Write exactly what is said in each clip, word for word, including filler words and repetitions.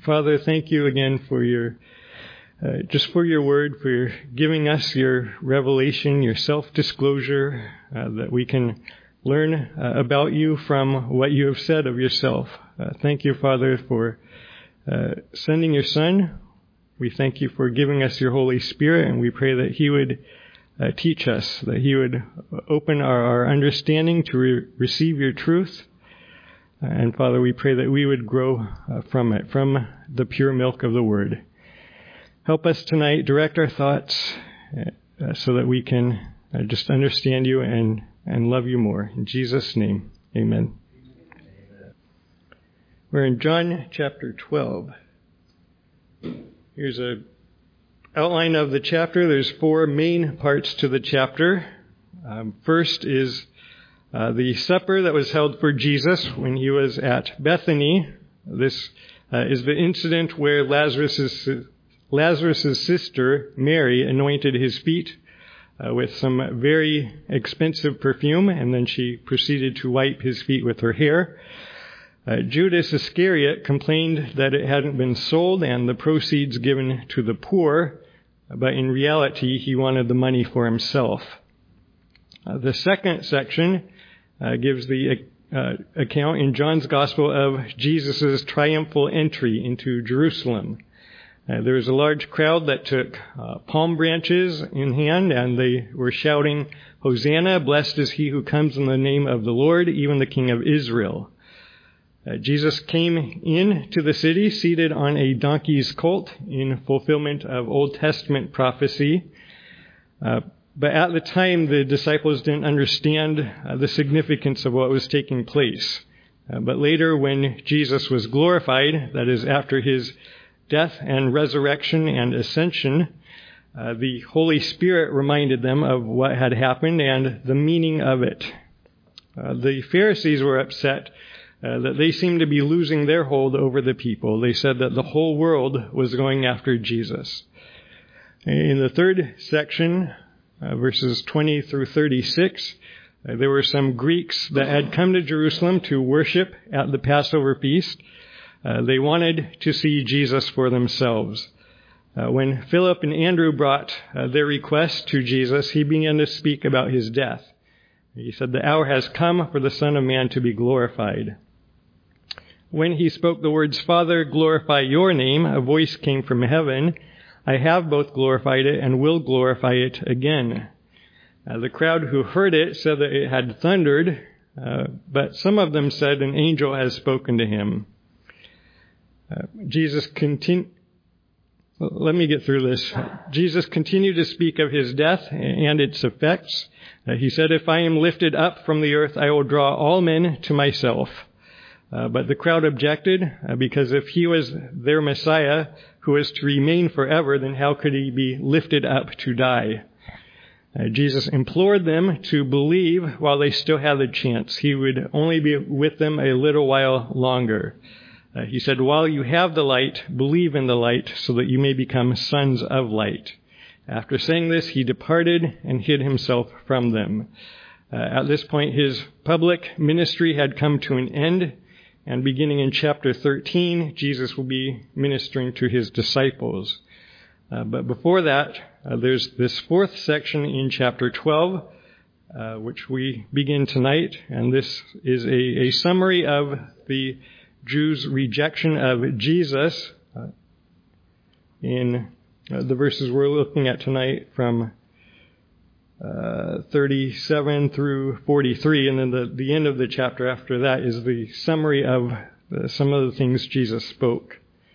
Father, thank you again for your, uh, just for your word, for your giving us your revelation, your self-disclosure, uh, that we can learn uh, about you from what you have said of yourself. Uh, thank you, Father, for uh, sending your Son. We thank you for giving us your Holy Spirit, and we pray that he would uh, teach us, that he would open our, our understanding to re- receive your truth. And Father, we pray that we would grow uh, from it, from the pure milk of the Word. Help us tonight, direct our thoughts uh, so that we can uh, just understand you and, and love you more. In Jesus' name, amen. Amen. We're in John chapter twelve. Here's a outline of the chapter. There's four main parts to the chapter. Um, first is Uh, the supper that was held for Jesus when he was at Bethany. This uh, is the incident where Lazarus's, Lazarus's sister, Mary, anointed his feet uh, with some very expensive perfume, and then she proceeded to wipe his feet with her hair. Uh, Judas Iscariot complained that it hadn't been sold and the proceeds given to the poor, but in reality he wanted the money for himself. Uh, the second section uh, gives the uh, account in John's Gospel of Jesus' triumphal entry into Jerusalem. Uh, there was a large crowd that took uh, palm branches in hand, and they were shouting, "Hosanna, blessed is he who comes in the name of the Lord, even the King of Israel." Uh, Jesus came into the city seated on a donkey's colt in fulfillment of Old Testament prophecy. Uh, But at the time, the disciples didn't understand uh, the significance of what was taking place. Uh, but later, when Jesus was glorified, that is, after his death and resurrection and ascension, uh, the Holy Spirit reminded them of what had happened and the meaning of it. Uh, the Pharisees were upset uh, that they seemed to be losing their hold over the people. They said that the whole world was going after Jesus. In the third section, Uh, verses twenty through thirty-six, uh, there were some Greeks that had come to Jerusalem to worship at the Passover feast. Uh, they wanted to see Jesus for themselves. Uh, when Philip and Andrew brought uh, their request to Jesus, he began to speak about his death. He said, "The hour has come for the Son of Man to be glorified." When he spoke the words, "Father, glorify your name," a voice came from heaven, "I have both glorified it and will glorify it again." Uh, the crowd who heard it said that it had thundered, uh, but some of them said an angel has spoken to him. Uh, Jesus continued, let me get through this. Jesus continued to speak of his death and its effects. Uh, he said, "If I am lifted up from the earth, I will draw all men to myself." Uh, but the crowd objected, uh, because if he was their Messiah, who was to remain forever, then how could he be lifted up to die? Uh, Jesus implored them to believe while they still had the chance. He would only be with them a little while longer. Uh, he said, "While you have the light, believe in the light so that you may become sons of light." After saying this, he departed and hid himself from them. Uh, at this point, his public ministry had come to an end. And beginning in chapter thirteen, Jesus will be ministering to his disciples. Uh, but before that, uh, there's this fourth section in chapter twelve, uh, which we begin tonight. And this is a, a summary of the Jews' rejection of Jesus uh, in uh, the verses we're looking at tonight from Uh, thirty-seven through forty-three, and then the, the end of the chapter after that is the summary of uh, some of the things Jesus spoke.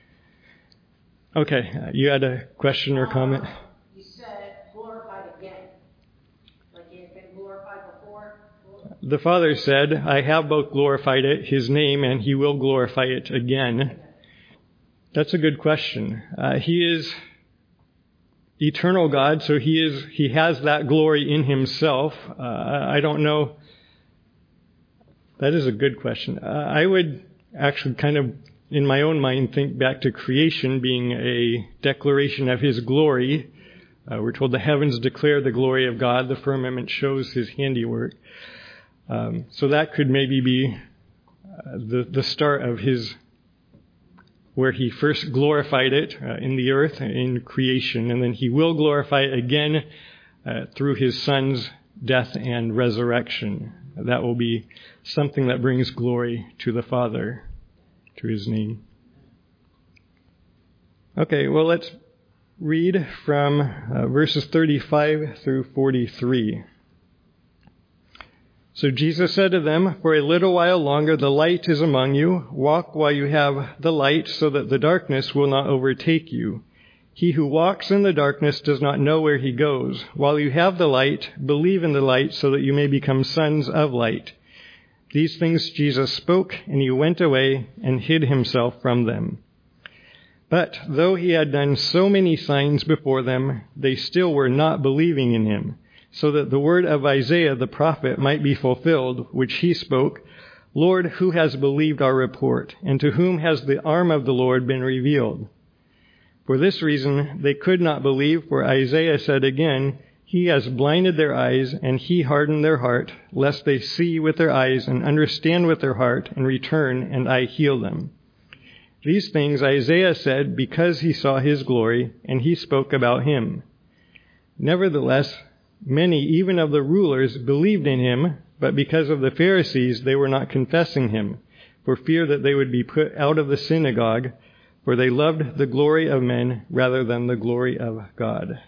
Okay, uh, you had a question or comment? Uh, you said glorified again. Like he had been glorified before? The Father said, "I have both glorified it, his name, and he will glorify it again." That's a good question. Uh, he is eternal God, so he is he has that glory in himself. Uh, I don't know. That is a good question. Uh, I would actually kind of, in my own mind, think back to creation being a declaration of his glory. Uh, we're told the heavens declare the glory of God. The firmament shows his handiwork. Um, so that could maybe be uh, the, the start of his where he first glorified it uh, in the earth, in creation, and then he will glorify it again uh, through his Son's death and resurrection. That will be something that brings glory to the Father, to his name. Okay, well, let's read from uh, verses thirty-five through forty-three. So Jesus said to them, "For a little while longer the light is among you. Walk while you have the light, so that the darkness will not overtake you. He who walks in the darkness does not know where he goes. While you have the light, believe in the light, so that you may become sons of light." These things Jesus spoke, and he went away and hid himself from them. But though he had done so many signs before them, they still were not believing in him, so that the word of Isaiah the prophet might be fulfilled, which he spoke, "Lord, who has believed our report, and to whom has the arm of the Lord been revealed?" For this reason they could not believe, for Isaiah said again, "He has blinded their eyes, and he hardened their heart, lest they see with their eyes and understand with their heart, and return, and I heal them." These things Isaiah said because he saw his glory, and he spoke about him. Nevertheless, many, even of the rulers, believed in him, but because of the Pharisees they were not confessing him, for fear that they would be put out of the synagogue, for they loved the glory of men rather than the glory of God.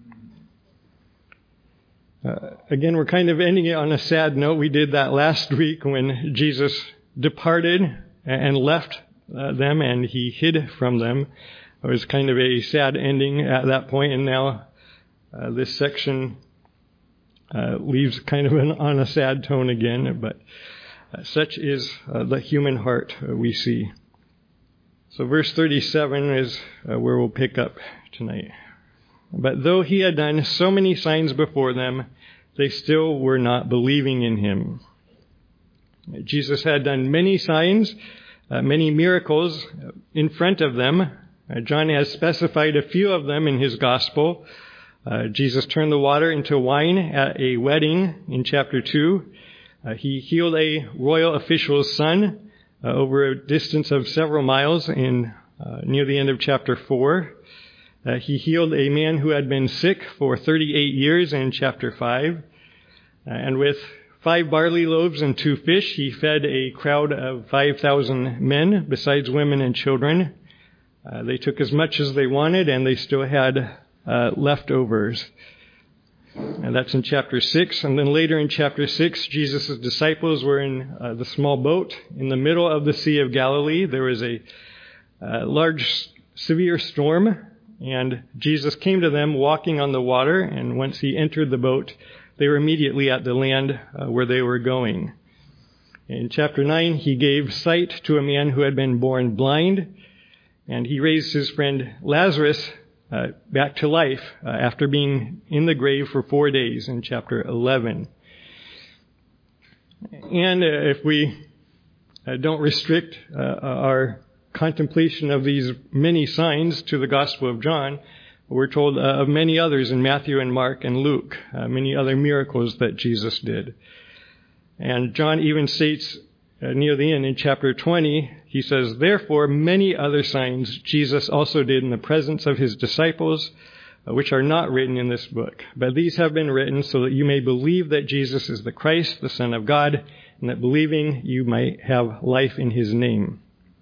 Uh, again, we're kind of ending it on a sad note. We did that last week when Jesus departed and left uh, them and he hid from them. It was kind of a sad ending at that point, and now uh, this section uh, leaves kind of an, on a sad tone again, but uh, such is uh, the human heart uh, we see. So verse thirty-seven is uh, where we'll pick up tonight. "But though he had done so many signs before them, they still were not believing in him." Jesus had done many signs, uh, many miracles in front of them. Uh, John has specified a few of them in his gospel. Uh, Jesus turned the water into wine at a wedding in chapter two. Uh, he healed a royal official's son uh, over a distance of several miles in uh, near the end of chapter four. Uh, he healed a man who had been sick for thirty-eight years in chapter five. Uh, and with five barley loaves and two fish, he fed a crowd of five thousand men, besides women and children. Uh, they took as much as they wanted, and they still had uh, leftovers. And that's in chapter six. And then later in chapter six, Jesus' disciples were in uh, the small boat in the middle of the Sea of Galilee. There was a uh, large, severe storm. And Jesus came to them walking on the water, and once he entered the boat, they were immediately at the land uh, where they were going. In chapter nine, he gave sight to a man who had been born blind, and he raised his friend Lazarus uh, back to life uh, after being in the grave for four days in chapter eleven. And uh, if we uh, don't restrict uh, our contemplation of these many signs to the Gospel of John, we're told uh, of many others in Matthew and Mark and Luke, uh, many other miracles that Jesus did. And John even states uh, near the end in chapter twenty, he says, "Therefore many other signs Jesus also did in the presence of his disciples, uh, which are not written in this book. But these have been written so that you may believe that Jesus is the Christ, the Son of God, and that believing you might have life in his name."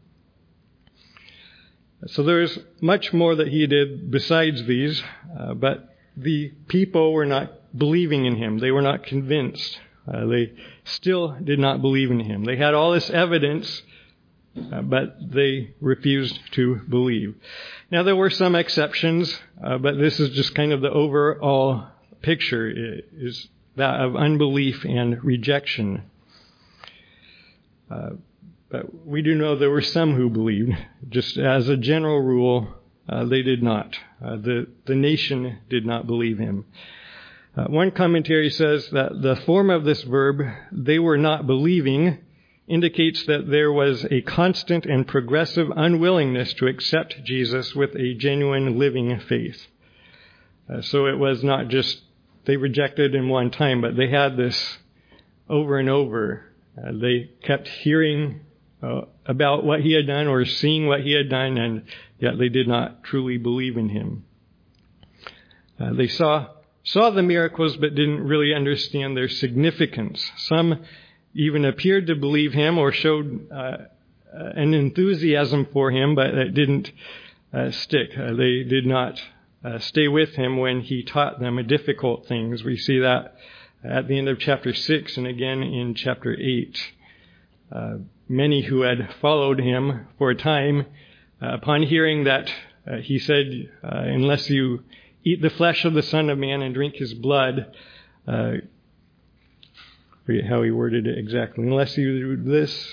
So there's much more that he did besides these, uh, but the people were not believing in him. They were not convinced. Uh, they still did not believe in him. They had all this evidence, uh, but they refused to believe. Now, there were some exceptions, uh, but this is just kind of the overall picture, is that of unbelief and rejection. Uh, But we do know there were some who believed. Just as a general rule, uh, they did not. Uh, the, the nation did not believe him. Uh, one commentary says that the form of this verb, "they were not believing," indicates that there was a constant and progressive unwillingness to accept Jesus with a genuine living faith. Uh, so it was not just they rejected in one time, but they had this over and over. Uh, they kept hearing uh, about what he had done or seeing what he had done, and yet they did not truly believe in him. Uh, they saw saw the miracles but didn't really understand their significance. Some even appeared to believe him or showed uh, an enthusiasm for him, but it didn't uh, stick. Uh, they did not uh, stay with him when he taught them difficult things. We see that at the end of chapter six and again in chapter eight. Uh, many who had followed him for a time, uh, upon hearing that uh, he said, uh, unless you eat the flesh of the Son of Man and drink his blood, uh, I forget how he worded it exactly, unless you do this,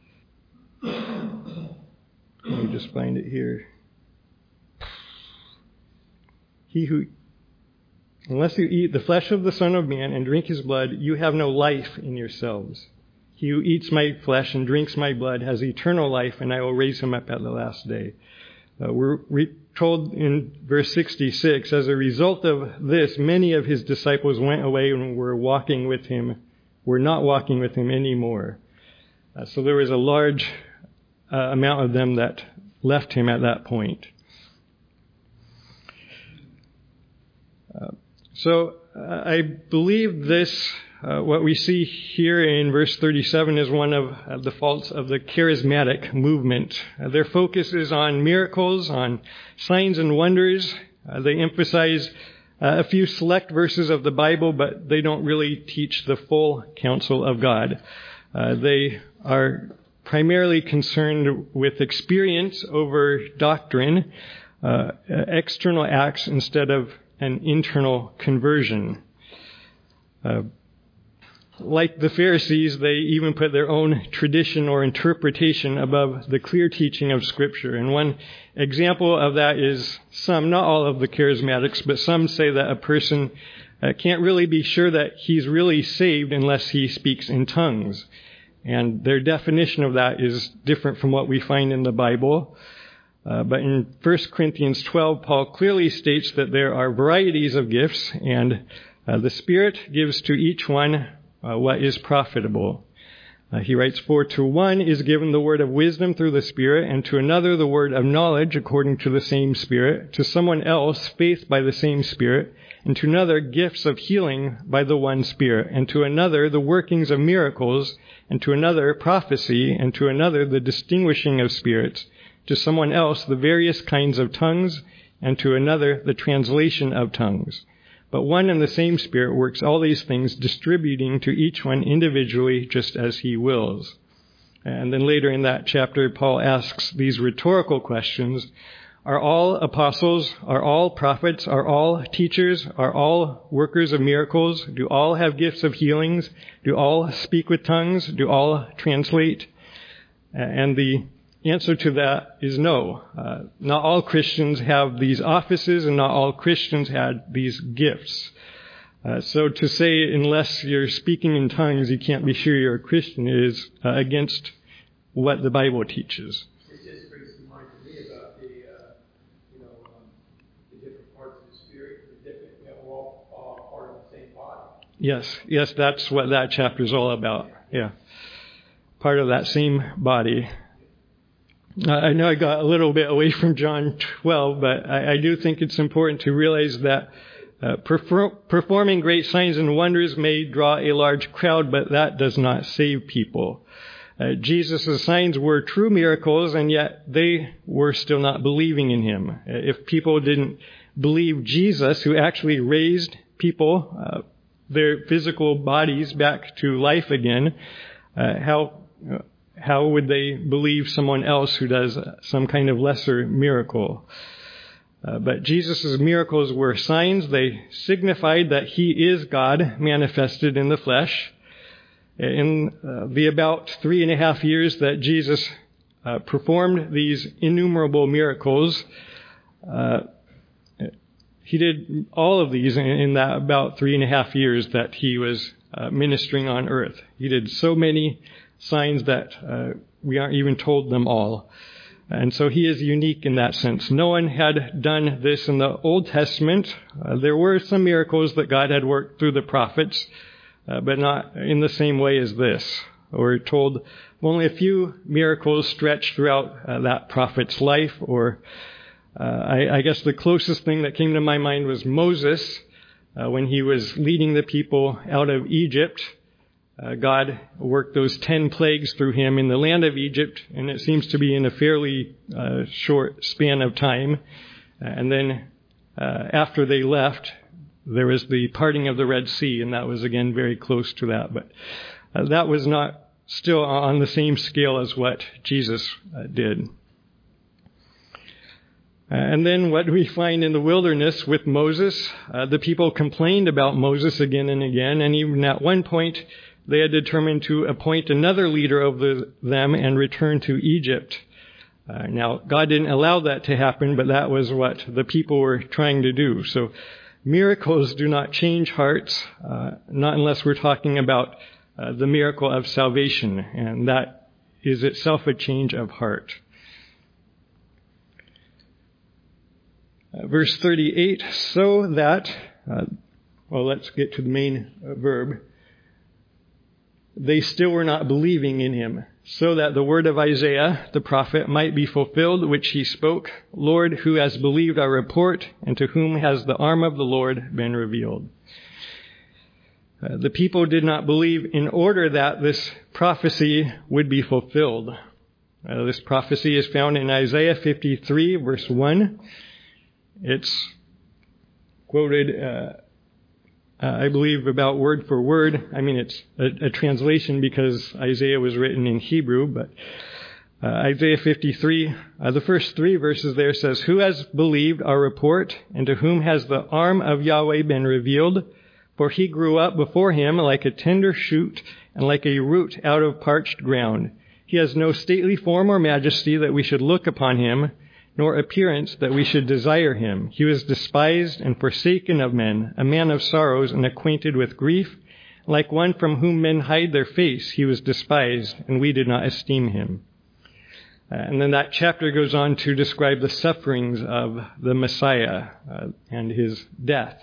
let me just find it here. He who, unless you eat the flesh of the Son of Man and drink his blood, you have no life in yourselves. He who eats my flesh and drinks my blood has eternal life, and I will raise him up at the last day. Uh, we're re- told in verse sixty-six, as a result of this, many of his disciples went away and were walking with him, were not walking with him anymore. Uh, so there was a large uh, amount of them that left him at that point. Uh, so uh, I believe this, uh, what we see here in verse thirty-seven is one of uh, the faults of the charismatic movement. Uh, their focus is on miracles, on signs and wonders. Uh, they emphasize uh, a few select verses of the Bible, but they don't really teach the full counsel of God. Uh, they are primarily concerned with experience over doctrine, uh, external acts instead of an internal conversion. Uh, like the Pharisees, they even put their own tradition or interpretation above the clear teaching of Scripture. And one example of that is some, not all of the charismatics, but some say that a person uh, can't really be sure that he's really saved unless he speaks in tongues. And their definition of that is different from what we find in the Bible. Uh, but in First Corinthians twelve, Paul clearly states that there are varieties of gifts, and uh, the Spirit gives to each one uh, what is profitable. Uh, he writes, "For to one is given the word of wisdom through the Spirit, and to another the word of knowledge according to the same Spirit, to someone else faith by the same Spirit, and to another gifts of healing by the one Spirit, and to another the workings of miracles, and to another prophecy, and to another the distinguishing of spirits, to someone else the various kinds of tongues, and to another the translation of tongues. But one and the same Spirit works all these things, distributing to each one individually just as he wills." And then later in that chapter, Paul asks these rhetorical questions. Are all apostles, are all prophets, are all teachers, are all workers of miracles? Do all have gifts of healings? Do all speak with tongues? Do all translate? And the answer to that is no. Uh, not all Christians have these offices, and not all Christians had these gifts. Uh, so to say, unless you're speaking in tongues, you can't be sure you're a Christian is uh, against what the Bible teaches. It just brings to mind to me about the, uh, you know, um, the different parts of the Spirit, the different, you know, we're all, all part of the same body. Yes, yes, that's what that chapter is all about. Yeah, part of that same body. I know I got a little bit away from John twelve, but I, I do think it's important to realize that uh, perfor- performing great signs and wonders may draw a large crowd, but that does not save people. Uh, Jesus' signs were true miracles, and yet they were still not believing in him. If people didn't believe Jesus, who actually raised people, uh, their physical bodies back to life again, uh, how... Uh, How would they believe someone else who does some kind of lesser miracle? Uh, but Jesus' miracles were signs. They signified that he is God manifested in the flesh. In uh, the about three and a half years that Jesus uh, performed these innumerable miracles, uh, he did all of these in, in that about three and a half years that he was uh, ministering on earth. He did so many signs that uh, we aren't even told them all. And so he is unique in that sense. No one had done this in the Old Testament. Uh, there were some miracles that God had worked through the prophets, uh, but not in the same way as this. We're told only a few miracles stretched throughout uh, that prophet's life. Or uh, I, I guess the closest thing that came to my mind was Moses uh, when he was leading the people out of Egypt. Uh, God worked those ten plagues through him in the land of Egypt, and it seems to be in a fairly uh, short span of time. Uh, and then uh, after they left, there was the parting of the Red Sea, and that was again very close to that. But uh, that was not still on the same scale as what Jesus uh, did. Uh, and then what do we find in the wilderness with Moses? Uh, the people complained about Moses again and again, and even at one point they had determined to appoint another leader over them and return to Egypt. Uh, now, God didn't allow that to happen, but that was what the people were trying to do. So miracles do not change hearts, uh, not unless we're talking about uh, the miracle of salvation, and that is itself a change of heart. Uh, verse thirty-eight, so that, uh, well, let's get to the main uh, verb. They still were not believing in him, so that the word of Isaiah, the prophet, might be fulfilled, which he spoke, Lord, who has believed our report, and to whom has the arm of the Lord been revealed? Uh, the people did not believe in order that this prophecy would be fulfilled. Uh, this prophecy is found in Isaiah fifty-three, verse one. It's quoted uh, Uh, I believe about word for word. I mean, it's a, a translation because Isaiah was written in Hebrew, but uh, Isaiah fifty-three, uh, the first three verses there says, who has believed our report, and to whom has the arm of Yahweh been revealed? For he grew up before him like a tender shoot and like a root out of parched ground. He has no stately form or majesty that we should look upon him, nor appearance that we should desire him. He was despised and forsaken of men, a man of sorrows and acquainted with grief. Like one from whom men hide their face, he was despised, and we did not esteem him. Uh, and then that chapter goes on to describe the sufferings of the Messiah uh, and his death.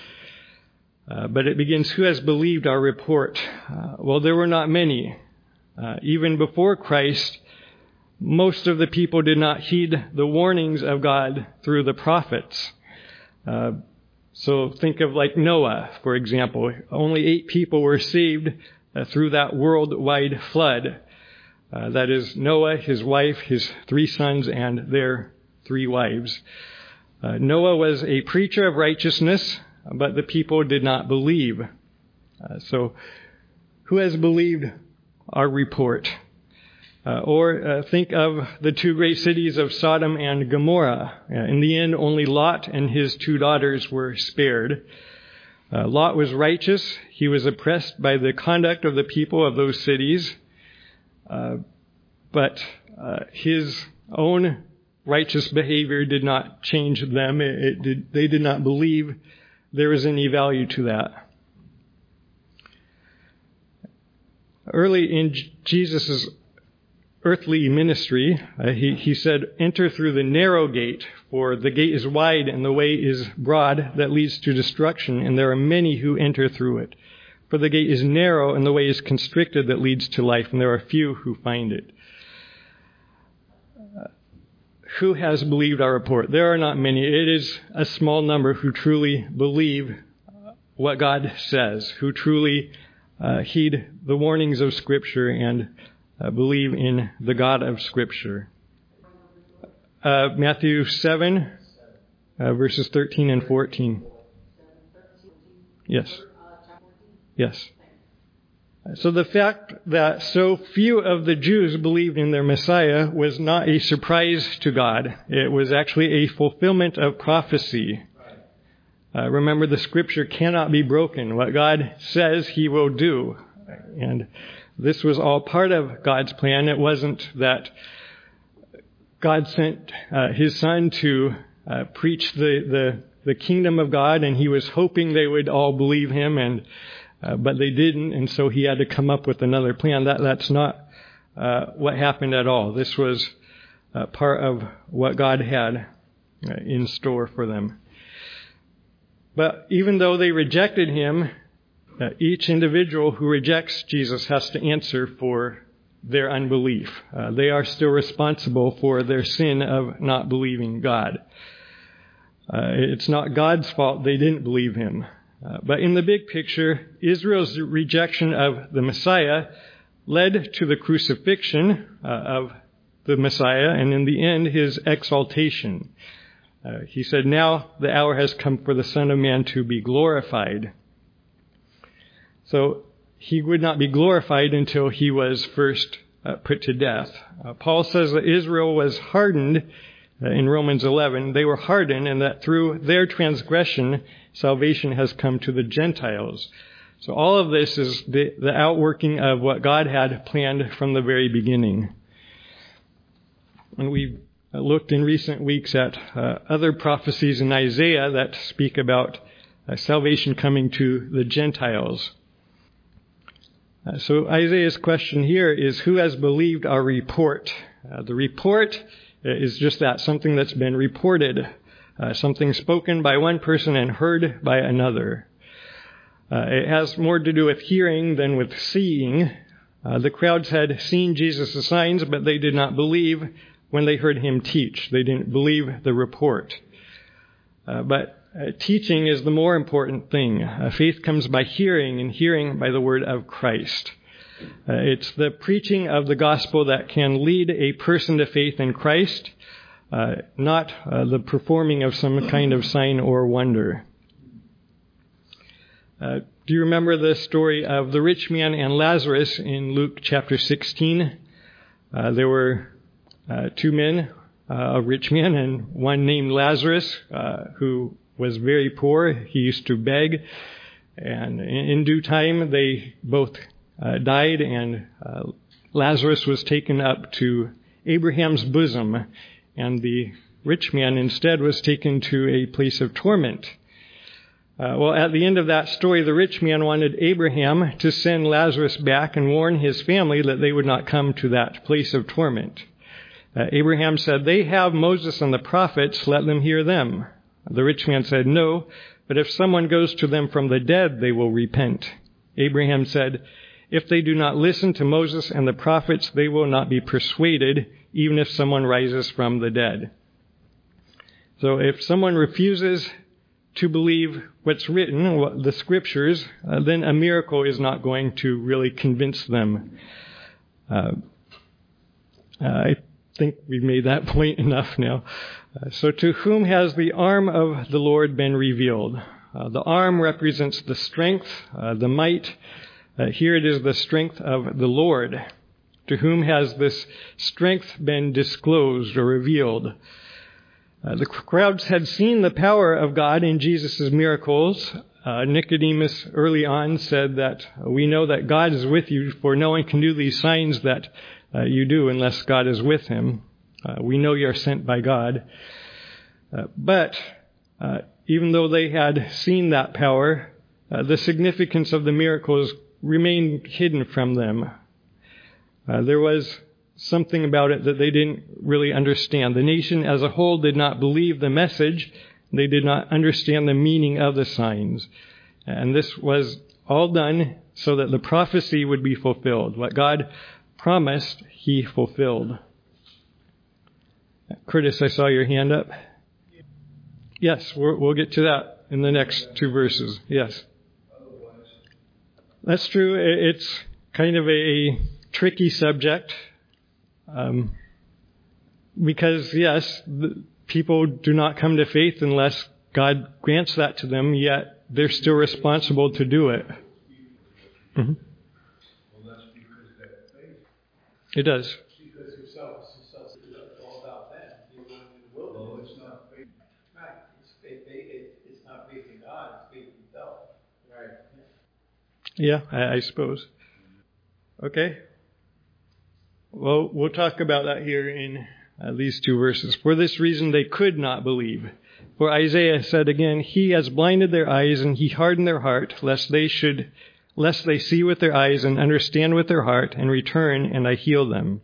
Uh, but it begins, who has believed our report? Uh, well, there were not many. Uh, even before Christ, most of the people did not heed the warnings of God through the prophets. Uh, so think of like Noah, for example. Only eight people were saved uh, through that worldwide flood. Uh, that is Noah, his wife, his three sons, and their three wives. Uh, Noah was a preacher of righteousness, but the people did not believe. Uh, so who has believed our report? Uh, or uh, think of the two great cities of Sodom and Gomorrah. Uh, in the end, only Lot and his two daughters were spared. Uh, Lot was righteous. He was oppressed by the conduct of the people of those cities. Uh, but uh, his own righteous behavior did not change them. It, it did, they did not believe there was any value to that. Early in Jesus' earthly ministry, uh, he, he said, enter through the narrow gate, for the gate is wide and the way is broad that leads to destruction, and there are many who enter through it. For the gate is narrow and the way is constricted that leads to life, and there are few who find it. Uh, who has believed our report? There are not many. It is a small number who truly believe what God says, who truly uh, heed the warnings of Scripture and Uh, believe in the God of Scripture. Uh, Matthew seven, uh, verses thirteen and fourteen. Yes. Yes. So the fact that so few of the Jews believed in their Messiah was not a surprise to God. It was actually a fulfillment of prophecy. Uh, remember, the Scripture cannot be broken. What God says, He will do. And this was all part of God's plan. It wasn't that God sent uh, His Son to uh, preach the, the the kingdom of God, and He was hoping they would all believe Him, and uh, but they didn't, and so He had to come up with another plan. That that's not uh, what happened at all. This was uh, part of what God had uh, in store for them. But even though they rejected Him, Uh, each individual who rejects Jesus has to answer for their unbelief. Uh, they are still responsible for their sin of not believing God. Uh, it's not God's fault they didn't believe him. Uh, but in the big picture, Israel's rejection of the Messiah led to the crucifixion uh, of the Messiah, and in the end, his exaltation. Uh, he said, now the hour has come for the Son of Man to be glorified. So he would not be glorified until he was first uh, put to death. Uh, Paul says that Israel was hardened uh, in Romans eleven. They were hardened, and that through their transgression, salvation has come to the Gentiles. So all of this is the, the outworking of what God had planned from the very beginning. And we've looked in recent weeks at uh, other prophecies in Isaiah that speak about uh, salvation coming to the Gentiles. Uh, so Isaiah's question here is, who has believed our report? Uh, the report is just that, something that's been reported, uh, something spoken by one person and heard by another. Uh, it has more to do with hearing than with seeing. Uh, the crowds had seen Jesus' signs, but they did not believe when they heard him teach. They didn't believe the report. Uh, but uh, teaching is the more important thing. Uh, faith comes by hearing, and hearing by the word of Christ. Uh, it's the preaching of the gospel that can lead a person to faith in Christ, uh, not uh, the performing of some kind of sign or wonder. Uh, do you remember the story of the rich man and Lazarus in Luke chapter sixteen? Uh, there were uh, two men, uh, a rich man and one named Lazarus, uh, who was very poor. He used to beg, and in, in due time they both uh, died, and uh, Lazarus was taken up to Abraham's bosom, and the rich man instead was taken to a place of torment. Uh, well, at the end of that story, the rich man wanted Abraham to send Lazarus back and warn his family that they would not come to that place of torment. Uh, Abraham said, they have Moses and the prophets, let them hear them. The rich man said, no, but if someone goes to them from the dead, they will repent. Abraham said, if they do not listen to Moses and the prophets, they will not be persuaded, even if someone rises from the dead. So if someone refuses to believe what's written, the scriptures, uh, then a miracle is not going to really convince them. Uh, I think we've made that point enough now. Uh, so to whom has the arm of the Lord been revealed? Uh, the arm represents the strength, uh, the might. Uh, here it is the strength of the Lord. To whom has this strength been disclosed or revealed? Uh, the crowds had seen the power of God in Jesus' miracles. Uh, Nicodemus early on said that we know that God is with you, for no one can do these signs that uh, you do unless God is with him. Uh, we know you're sent by God. Uh, but uh, even though they had seen that power, uh, the significance of the miracles remained hidden from them. Uh, there was something about it that they didn't really understand. The nation as a whole did not believe the message. They did not understand the meaning of the signs. And this was all done so that the prophecy would be fulfilled. What God promised, he fulfilled. Curtis, I saw your hand up. Yes, we'll, we'll get to that in the next two verses. Yes. That's true. It's kind of a tricky subject. Um, because, yes, the people do not come to faith unless God grants that to them, yet they're still responsible to do it. Mm-hmm. Well, that's because that faith. It does. Because yourself, yourself is all about that. You're going in the wilderness. Well, it's not faith. Right. It's faith. It, it's not faith in God. It's faith in yourself. Right. Yeah, I, I suppose. Okay. Well, we'll talk about that here in uh, these two verses. For this reason, they could not believe. For Isaiah said again, he has blinded their eyes and he hardened their heart, lest they should, lest they see with their eyes and understand with their heart and return, and I heal them.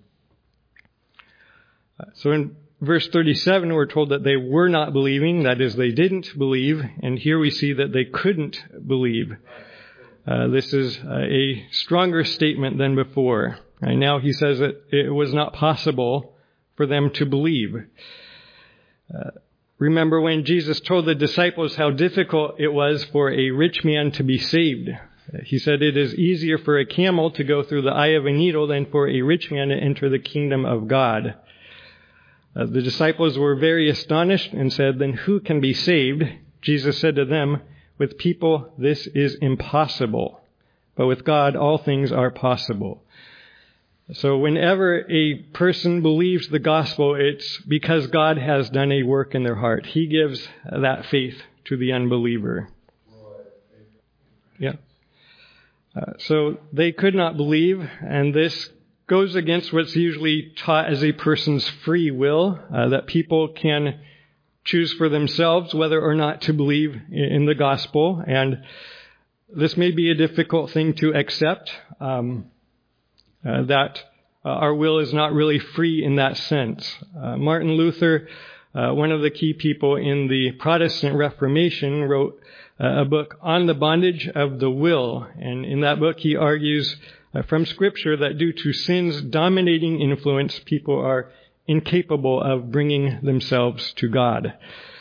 Uh, so in verse thirty-seven, we're told that they were not believing. That is, they didn't believe. And here we see that they couldn't believe. Uh, this is uh, a stronger statement than before. And now he says that it was not possible for them to believe. Uh, remember when Jesus told the disciples how difficult it was for a rich man to be saved. He said it is easier for a camel to go through the eye of a needle than for a rich man to enter the kingdom of God. Uh, the disciples were very astonished and said, "Then who can be saved?" Jesus said to them, "With people this is impossible, but with God all things are possible." So whenever a person believes the gospel, it's because God has done a work in their heart. He gives that faith to the unbeliever. Yeah. Uh, so they could not believe, and this goes against what's usually taught as a person's free will, uh, that people can choose for themselves whether or not to believe in the gospel. And this may be a difficult thing to accept, um, uh, that uh, our will is not really free in that sense. Uh, Martin Luther, uh, one of the key people in the Protestant Reformation, wrote uh, a book on the bondage of the will. And in that book, he argues uh, from Scripture that due to sin's dominating influence, people are incapable of bringing themselves to God.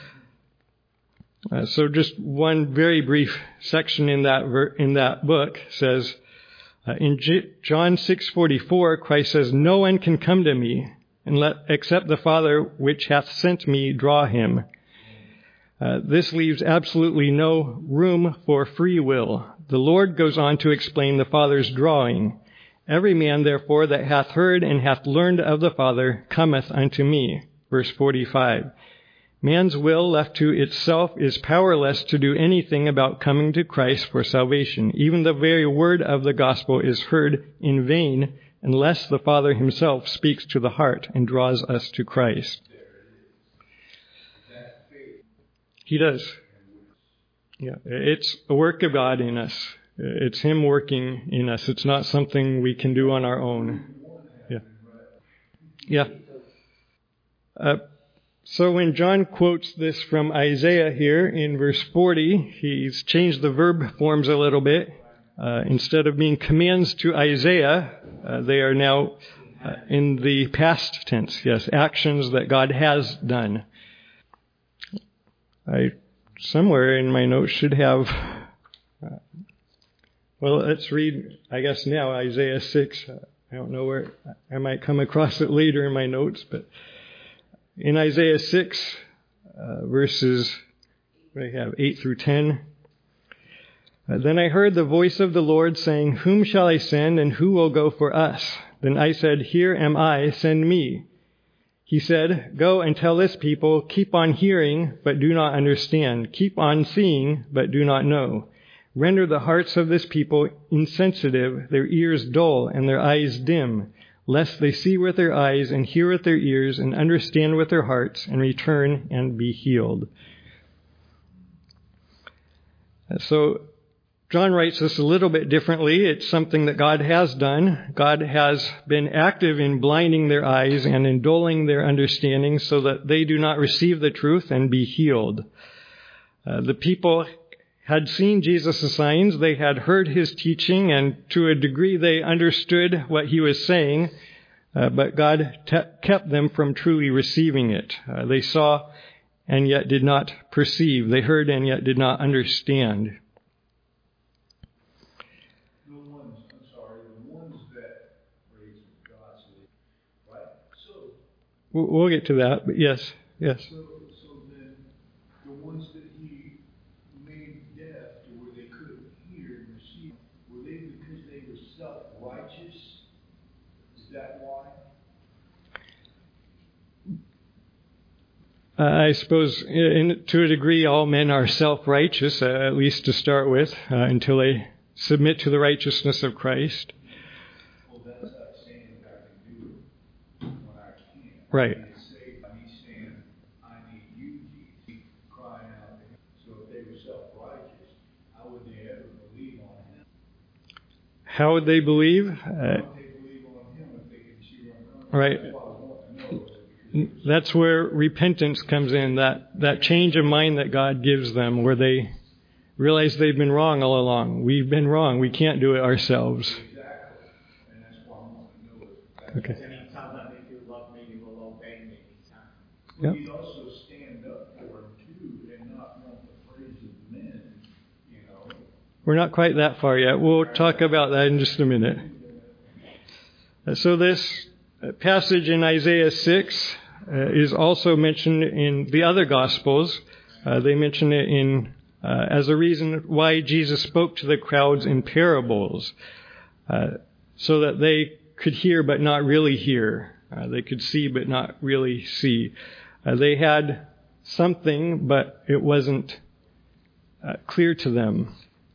Uh, so just one very brief section in that ver- in that book says, uh, in J- John six forty-four, Christ says, "No one can come to me and let, except the Father which hath sent me draw him." Uh, this leaves absolutely no room for free will. The Lord goes on to explain the Father's drawing. "Every man, therefore, that hath heard and hath learned of the Father cometh unto me." Verse forty-five. Man's will left to itself is powerless to do anything about coming to Christ for salvation. Even the very word of the gospel is heard in vain unless the Father himself speaks to the heart and draws us to Christ. He does. Yeah, it's a work of God in us. It's Him working in us. It's not something we can do on our own. Yeah. Yeah. Uh, so when John quotes this from Isaiah here in verse forty, he's changed the verb forms a little bit. Uh, instead of being commands to Isaiah, uh, they are now uh, in the past tense. Yes, actions that God has done. I somewhere in my notes should have. Uh, well, let's read. I guess now Isaiah six. Uh, I don't know where I might come across it later in my notes, but in Isaiah six, uh, verses what do I have eight through ten. Uh, then I heard the voice of the Lord saying, "Whom shall I send, and who will go for us?" Then I said, "Here am I, send me." He said, "Go and tell this people, keep on hearing, but do not understand. Keep on seeing, but do not know. Render the hearts of this people insensitive, their ears dull, and their eyes dim, lest they see with their eyes and hear with their ears and understand with their hearts and return and be healed." So John writes this a little bit differently. It's something that God has done. God has been active in blinding their eyes and in dulling their understanding so that they do not receive the truth and be healed. Uh, the people had seen Jesus' signs. They had heard his teaching, and to a degree they understood what he was saying, uh, but God te- kept them from truly receiving it. Uh, they saw and yet did not perceive. They heard and yet did not understand. We'll get to that, but yes, yes. So, so then the ones that he made deaf to where they couldn't hear and receive, were they because they were self-righteous? Is that why? Uh, I suppose in, to a degree all men are self-righteous, uh, at least to start with, uh, until they submit to the righteousness of Christ. Well, that's like saying that I can do it when I can't. Right. Say, he's saying, I need you, Jesus, crying out to him. So if they were self-righteous, how would they ever believe on him? How would they believe? Uh, how would they believe on him if they could see where I'm going? Right. That's what I want to know. Is That's where repentance comes in, that, that change of mind that God gives them, where they realize they've been wrong all along. We've been wrong. We can't do it ourselves. exactly. And that's why I want to know Okay. And he tells them, if you love me, you will obey me. But Yep. he'd also stand up for him too and not want the praise of men, you know. We're not quite that far yet. We'll talk about that in just a minute. Uh, So this passage in Isaiah six uh, is also mentioned in the other Gospels. Uh, they mention it in uh, as a reason why Jesus spoke to the crowds in parables, uh, so that they could hear but not really hear. Uh, they could see but not really see. Uh, they had something, but it wasn't uh, clear to them.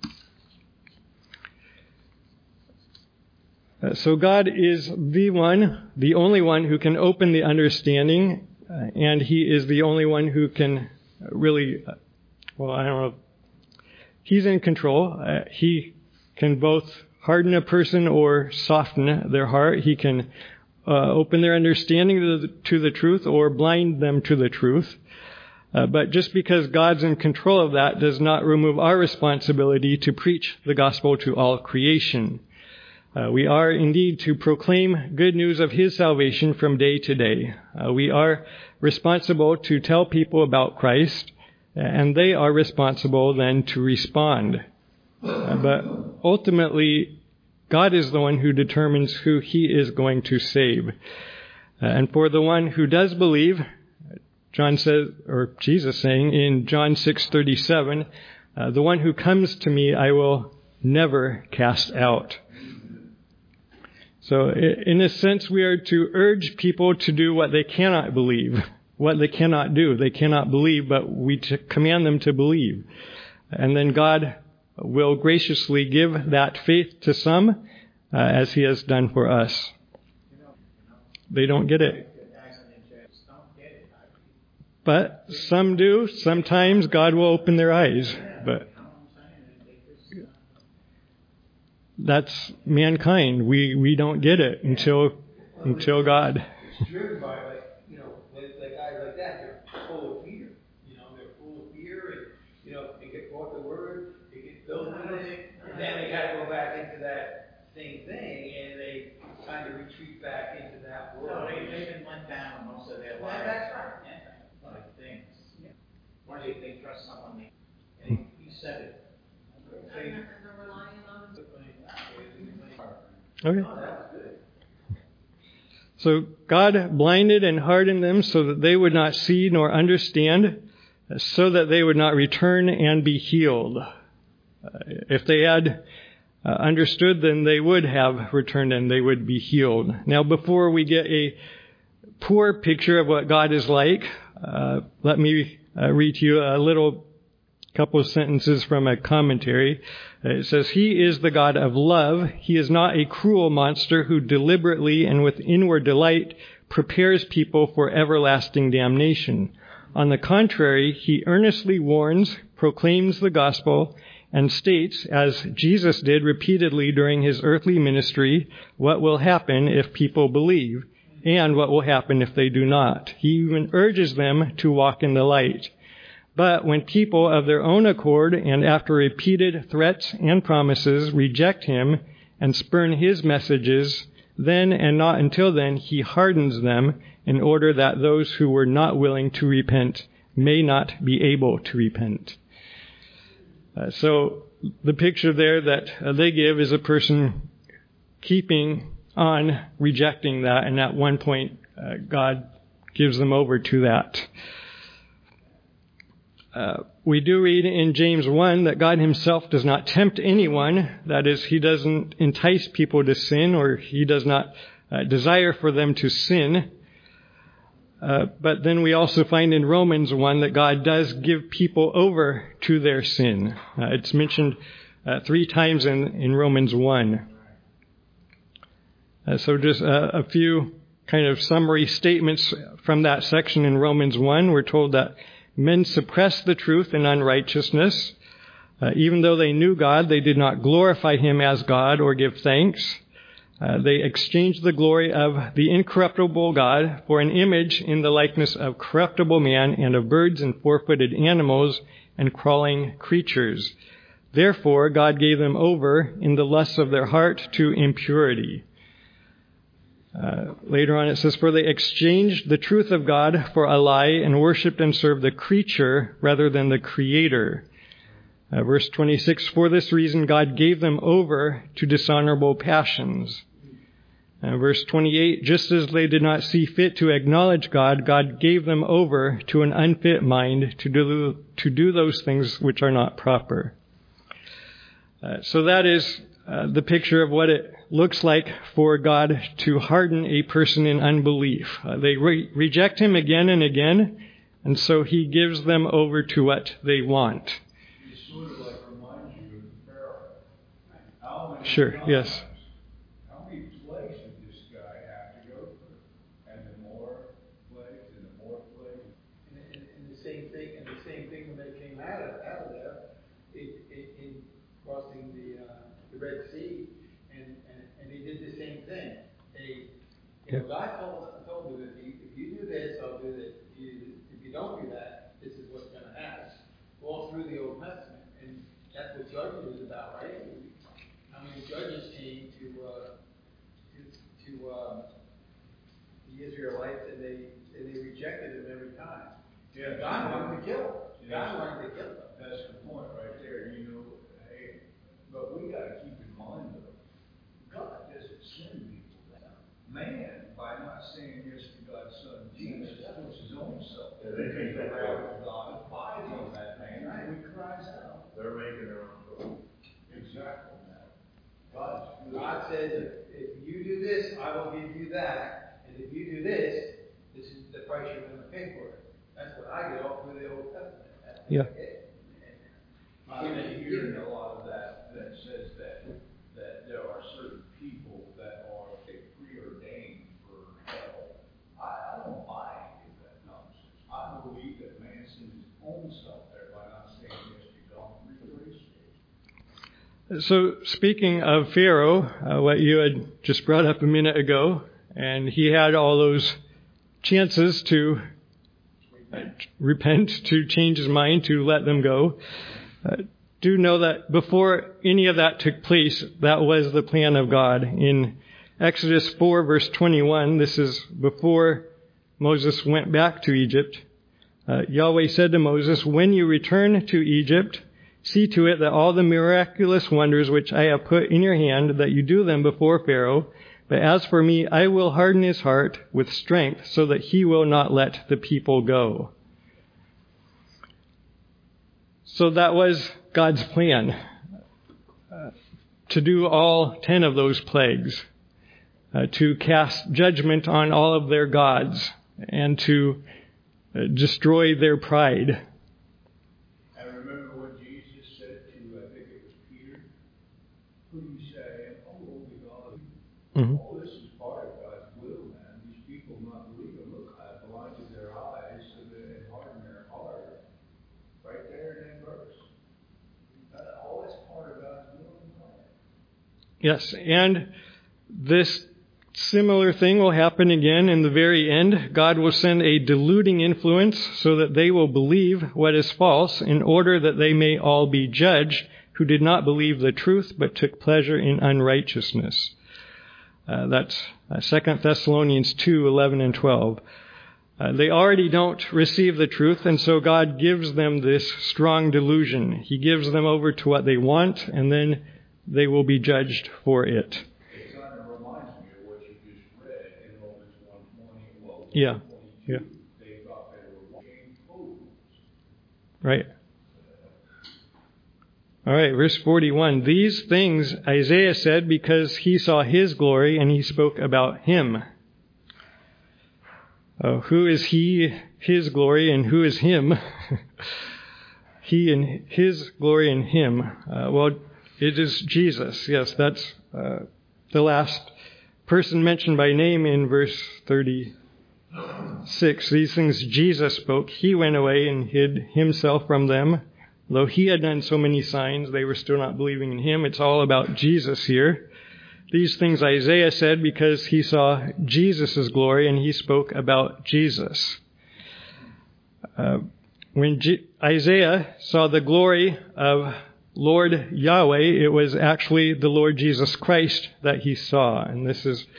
Uh, so God is the one, the only one who can open the understanding, uh, and He is the only one who can really, uh, well, I don't know, He's in control. Uh, he can both harden a person or soften their heart. He can uh, open their understanding to the, to the truth or blind them to the truth. Uh, but just because God's in control of that does not remove our responsibility to preach the gospel to all creation. Uh, we are indeed to proclaim good news of His salvation from day to day. Uh, we are responsible to tell people about Christ, and they are responsible then to respond. Uh, but ultimately, God is the one who determines who He is going to save. Uh, and for the one who does believe, John says, or Jesus saying in John six thirty-seven, uh, the one who comes to me I will never cast out. So in a sense, we are to urge people to do what they cannot believe, what they cannot do. They cannot believe, but we t- command them to believe. And then God will graciously give that faith to some, uh, as He has done for us. They don't get it. But some do. Sometimes God will open their eyes. But that's mankind. We we don't get it until until God. It's driven by, like, you know, like, like guys like that, they're full of fear. You know, they're full of fear, and, you know, they get bought the word, they get filled with it, and then they got to go back into that same thing, and they kind of retreat back into that world. No, they, they've been let down most of their lives. That's right. Yeah, like things. Yeah. Why do they trust someone? They, and he said it. They, And they're relying on Okay. So God blinded and hardened them so that they would not see nor understand, so that they would not return and be healed. Uh, if they had uh, understood, then they would have returned and they would be healed. Now, before we get a poor picture of what God is like, uh, let me uh, read to you a little couple of sentences from a commentary. It says, He is the God of love. He is not a cruel monster who deliberately and with inward delight prepares people for everlasting damnation. On the contrary, He earnestly warns, proclaims the gospel, and states, as Jesus did repeatedly during His earthly ministry, what will happen if people believe, and what will happen if they do not. He even urges them to walk in the light. But when people of their own accord and after repeated threats and promises reject Him and spurn His messages, then and not until then He hardens them in order that those who were not willing to repent may not be able to repent. Uh, so the picture there that uh, they give is a person keeping on rejecting that, and at one point uh, God gives them over to that. Uh, we do read in James one that God Himself does not tempt anyone. That is, He doesn't entice people to sin, or He does not uh, desire for them to sin. Uh, but then we also find in Romans one that God does give people over to their sin. Uh, it's mentioned uh, three times in, in Romans one. Uh, so just uh, a few kind of summary statements from that section in Romans one. We're told that men suppressed the truth in unrighteousness. Uh, even though they knew God, they did not glorify Him as God or give thanks. Uh, they exchanged the glory of the incorruptible God for an image in the likeness of corruptible man and of birds and four-footed animals and crawling creatures. Therefore, God gave them over in the lusts of their heart to impurity. Uh, later on it says, for they exchanged the truth of God for a lie and worshipped and served the creature rather than the Creator. Uh, verse twenty-six, for this reason God gave them over to dishonorable passions. Uh, verse twenty-eight, just as they did not see fit to acknowledge God, God gave them over to an unfit mind to do, to do those things which are not proper. Uh, so that is uh, the picture of what it looks like for God to harden a person in unbelief. Uh, they re- reject Him again and again, and so He gives them over to what they want. It sort of like reminds you of the Pharaoh. How many Sure, times, yes. How many plagues did this guy have to go through? And the more plagues and the more plagues. And, and, and the same thing, and the same thing when they came out of, out of there, in, in, in crossing the, uh, the Red Sea, and, and, and they did the same thing. They, you know, God told, told them, if you, if you do this, I'll do this. If you, if you don't do that, this is what's going to happen. All through the Old Testament. And that's what Judges is about, right? How many judges came to, uh, to, to um, the Israelites, and they, and they rejected them every time. Yeah, God wanted to kill them. Yeah. God wanted to kill them. That's the point right there, you know. Hey, but we got to keep in mind, though, God doesn't send people down. Man, by not saying yes to God's Son Jesus, puts his own self. Yeah, they think the that wrath of God abides on that man, Right. and he cries out. They're making their own choice. Exactly, man. God's good. God says, if, if you do this, I will give you that. And if you do this, this is the price you're going to pay for it. That's what I get all through the Old Testament. That's Yeah. it. I'm hearing a lot of that that says that that there are certain people that are preordained for hell. I, I don't buy any of that nonsense. I believe that man sends his own self there by not saying yes to God. Read the race. So speaking of Pharaoh, uh, what you had just brought up a minute ago, and he had all those chances to uh, repent, to change his mind, to let them go. Uh, do know that before any of that took place, that was the plan of God. In Exodus four, verse twenty-one, this is before Moses went back to Egypt. Uh, Yahweh said to Moses, when you return to Egypt, see to it that all the miraculous wonders which I have put in your hand, that you do them before Pharaoh. But as for me, I will harden his heart with strength so that he will not let the people go. So that was God's plan, uh, to do all ten of those plagues, uh, to cast judgment on all of their gods, and to uh, destroy their pride. I remember what Jesus said to, I think it was Peter. Who do you say I am? Oh, holy God. Mm-hmm. Oh, this is part of God's will, man. These people not believing. Look, I blinded their eyes so that it hardened their heart. Right there in that verse. Uh, all that's part of God's will and plan. Yes, and this similar thing will happen again in the very end. God will send a deluding influence so that they will believe what is false, in order that they may all be judged who did not believe the truth but took pleasure in unrighteousness. Uh, that's uh, Second Thessalonians two, eleven and twelve. Uh, they already don't receive the truth, and so God gives them this strong delusion. He gives them over to what they want, and then they will be judged for it. It kind of reminds me of what you just read in Romans one twenty. Well, Yeah, one twenty-two. yeah. They thought they were walking fools. Right. All right, verse forty-one. These things Isaiah said because he saw his glory, and he spoke about him. Uh, who is he, his glory, and who is him? He and his glory and him. Uh, well, it is Jesus. Yes, that's uh, the last person mentioned by name in verse thirty-six. These things Jesus spoke. He went away and hid himself from them. Though he had done so many signs, they were still not believing in him. It's all about Jesus here. These things Isaiah said because he saw Jesus' glory, and he spoke about Jesus. Uh, when G- Isaiah saw the glory of Lord Yahweh, it was actually the Lord Jesus Christ that he saw. And this is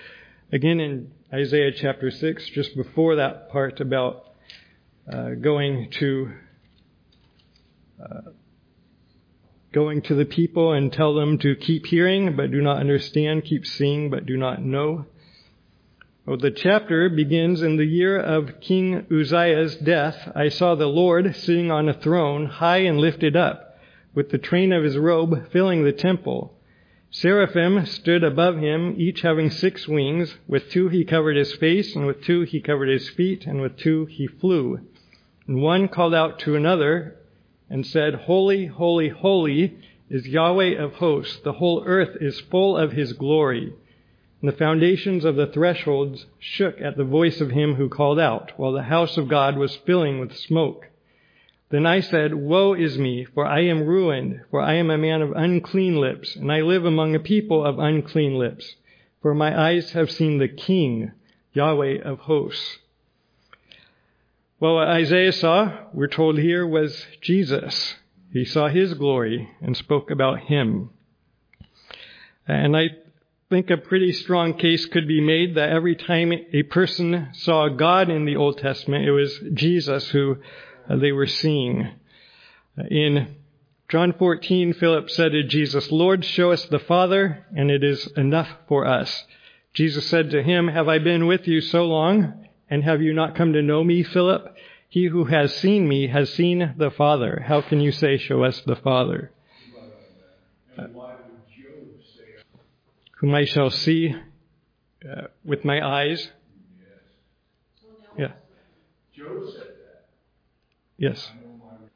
again in Isaiah chapter six, just before that part about uh, going to uh, going to the people and tell them to keep hearing but do not understand, keep seeing but do not know. Well, the chapter begins, in the year of King Uzziah's death, I saw the Lord sitting on a throne, high and lifted up, with the train of his robe filling the temple. Seraphim stood above him, each having six wings. With two he covered his face, and with two he covered his feet, and with two he flew. And one called out to another and said, Holy, holy, holy is Yahweh of hosts. The whole earth is full of his glory. And the foundations of the thresholds shook at the voice of him who called out, while the house of God was filling with smoke. Then I said, Woe is me, for I am ruined, for I am a man of unclean lips, and I live among a people of unclean lips. For my eyes have seen the King, Yahweh of hosts. Well, what Isaiah saw, we're told here, was Jesus. He saw his glory and spoke about him. And I think a pretty strong case could be made that every time a person saw God in the Old Testament, it was Jesus who uh, they were seeing. In John fourteen, Philip said to Jesus, Lord, show us the Father, and it is enough for us. Jesus said to him, Have I been with you so long, and have you not come to know me, Philip? He who has seen me has seen the Father. How can you say, Show us the Father? And why would Job say, Whom I shall see uh, with my eyes. yes? Yeah. Job said that. Yes. I know my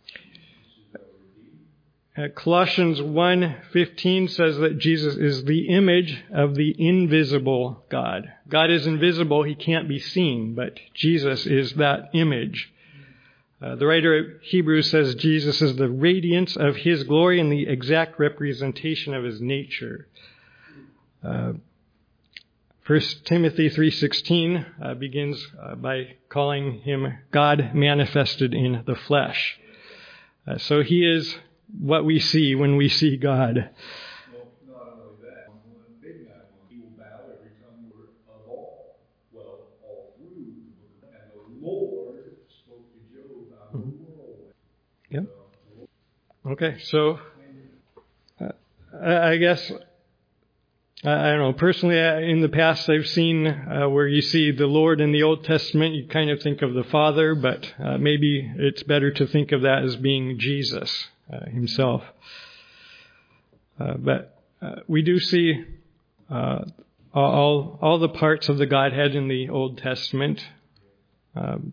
Uh, Colossians one fifteen says that Jesus is the image of the invisible God. God is invisible. He can't be seen, but Jesus is that image. Uh, the writer of Hebrews says Jesus is the radiance of his glory and the exact representation of his nature. Uh, First Timothy three sixteen uh, begins uh, by calling him God manifested in the flesh. Uh, so he is what we see when we see God. Well, not only that, one big guy, he will bow every tongue word of all. Well, all through the book. And the Lord spoke to Job out of the world. Yep. Okay, so uh, I I guess, I don't know, personally, uh, in the past I've seen uh, where you see the Lord in the Old Testament, you kind of think of the Father, but uh, maybe it's better to think of that as being Jesus uh, himself. Uh, but uh, we do see uh, all all the parts of the Godhead in the Old Testament. Um,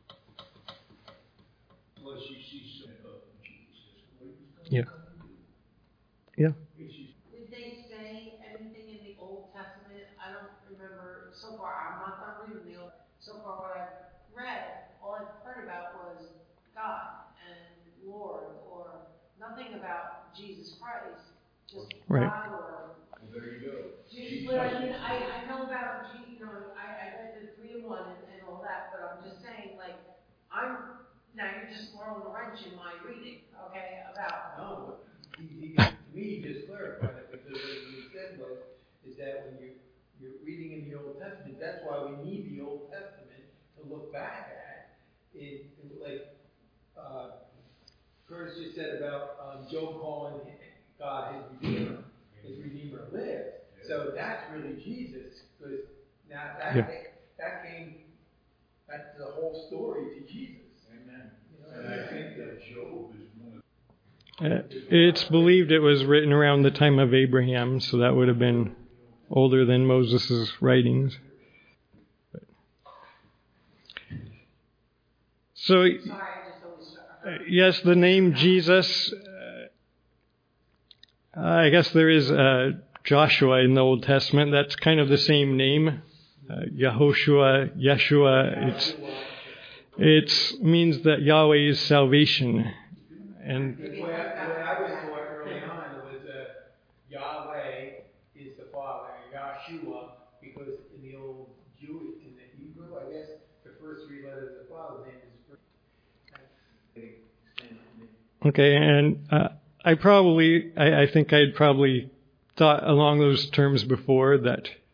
Plus, you see some of Jesus. yeah. Yeah. Did they say anything in the Old Testament? I don't remember so far. I'm not done reading the Old. So far, what I've read, all I've heard about was God and Lord, or nothing about Jesus Christ. Just Right. God or. Well, there you go. Jesus, but I mean, I, I know about Jesus. You know, I, I read the three in one and, and all that. But I'm just saying, like, I'm now you're just throwing a wrench in my reading, okay? About. No, he, he, to me, he just clarified it, because what he said was, is that when you, you're reading in the Old Testament, that's why we need the Old Testament to look back at. It, it like, uh, Curtis just said about um, Job calling God his Redeemer. His Redeemer lives. So that's really Jesus, because now that, Yeah. that came, that's the whole story to Jesus. Amen. You know, And I think that Job is one of Uh, It's believed it was written around the time of Abraham, so that would have been older than Moses' writings. So, Sorry, I just always. uh, yes, the name Jesus, uh, I guess there is uh, Joshua in the Old Testament. That's kind of the same name. Uh, Yehoshua, Yeshua. It's it means that Yahweh is salvation. And The way I, the way I was taught early on was uh, Yahweh is the Father, Yahshua, because in the old Jewish, in the Hebrew, I guess, the first three letters of the Father's name is first. okay, and uh, I probably, I, I think I'd probably thought along those terms before that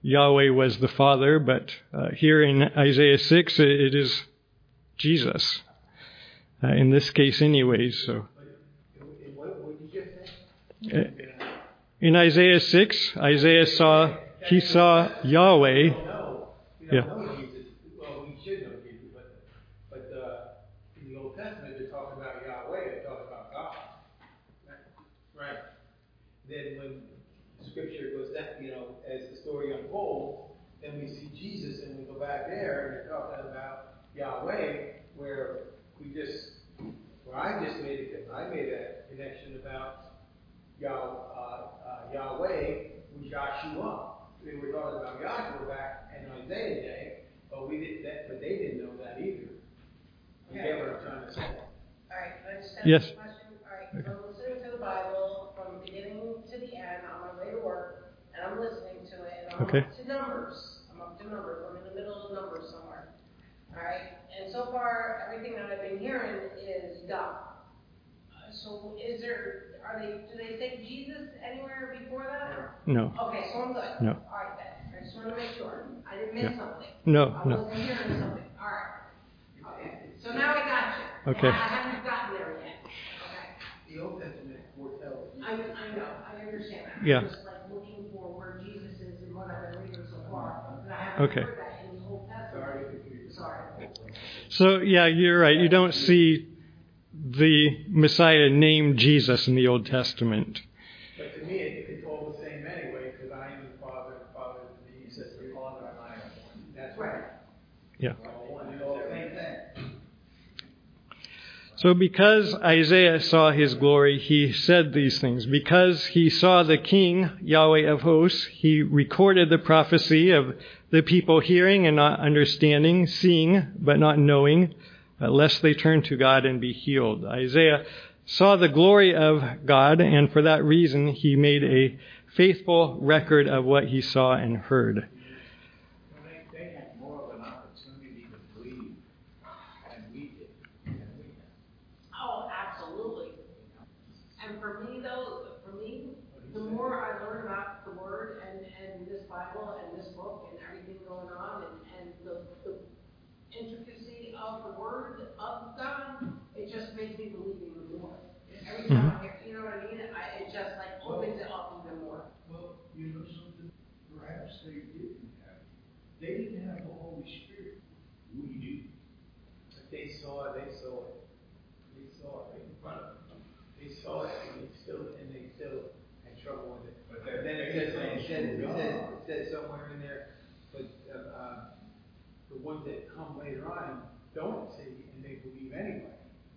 Yahweh was the Father, but uh, here in Isaiah six, it, it is Jesus. Uh, in this case anyways. So, What would you just say? uh, in Isaiah six, Isaiah saw, he saw Yahweh. We don't know. We Yeah. don't know Jesus. Well, we should know Jesus, but, but uh, in the Old Testament, they're talking about Yahweh, they're talking about God. Right? Then when Scripture goes that, you know, as the story unfolds, then we see Jesus and we go back there and they're talking about Yahweh, where we just, where I just made a, I made a connection about Yah, uh, uh, Yahweh with Joshua. They were talking about Joshua back in Isaiah day, but we didn't, that, but they didn't know that either. You get what I'm trying to say? All right, can I just ask Yes. a question? All right, so I'm listening to the Bible from beginning to the end on my way to work, and I'm listening to it, and I'm Okay. up to Numbers. I'm up to Numbers. I'm in the middle of Numbers somewhere. All right, and so far, everything that I've been hearing is God. Uh, so is there, are they, do they say Jesus anywhere before that? No. Okay, so I'm good. No. All right, then. I just want to make sure. I didn't miss Yeah. something. No, I no. wasn't hearing something. All right. Okay. So now I got you. Okay. I haven't gotten there yet. Okay. The Old Testament foretells. I, I know. I understand that. Yeah. I'm just like looking for where Jesus is and what I've been reading so far. But I haven't Okay. heard that in the Old Testament. Sorry. So, yeah, you're right. You don't see the Messiah named Jesus in the Old Testament. But to me, it, it's all the same anyway, because I am the Father, and the Father is me. He says, "Your Father and I are one." That's right. Yeah. We're all one. It's all the same thing. So because Isaiah saw his glory, he said these things. Because he saw the King, Yahweh of hosts, he recorded the prophecy of the people hearing and not understanding, seeing but not knowing, uh, lest they turn to God and be healed. Isaiah saw the glory of God, and for that reason he made a faithful record of what he saw and heard. They, they had more of an opportunity to believe than we did. Than we had. Oh, absolutely. And for me, though, for me, the more I learn about the Word and, and this Bible and this book and everything going on and, and the, the intricacy of the Word of God, it just makes me believe even more. Every time Mm-hmm. I hear, you know what I mean? I, it just like opens it up even more. Well, you know something? Perhaps they didn't have. They didn't have the Holy Spirit. We do. But they saw it. They saw it. They saw it right in front of them. They saw it, and they still, and they still had trouble with it. But And then it says, it says, it says, it says somewhere in there, but uh, uh, the ones that come later on don't see, and they believe anyway.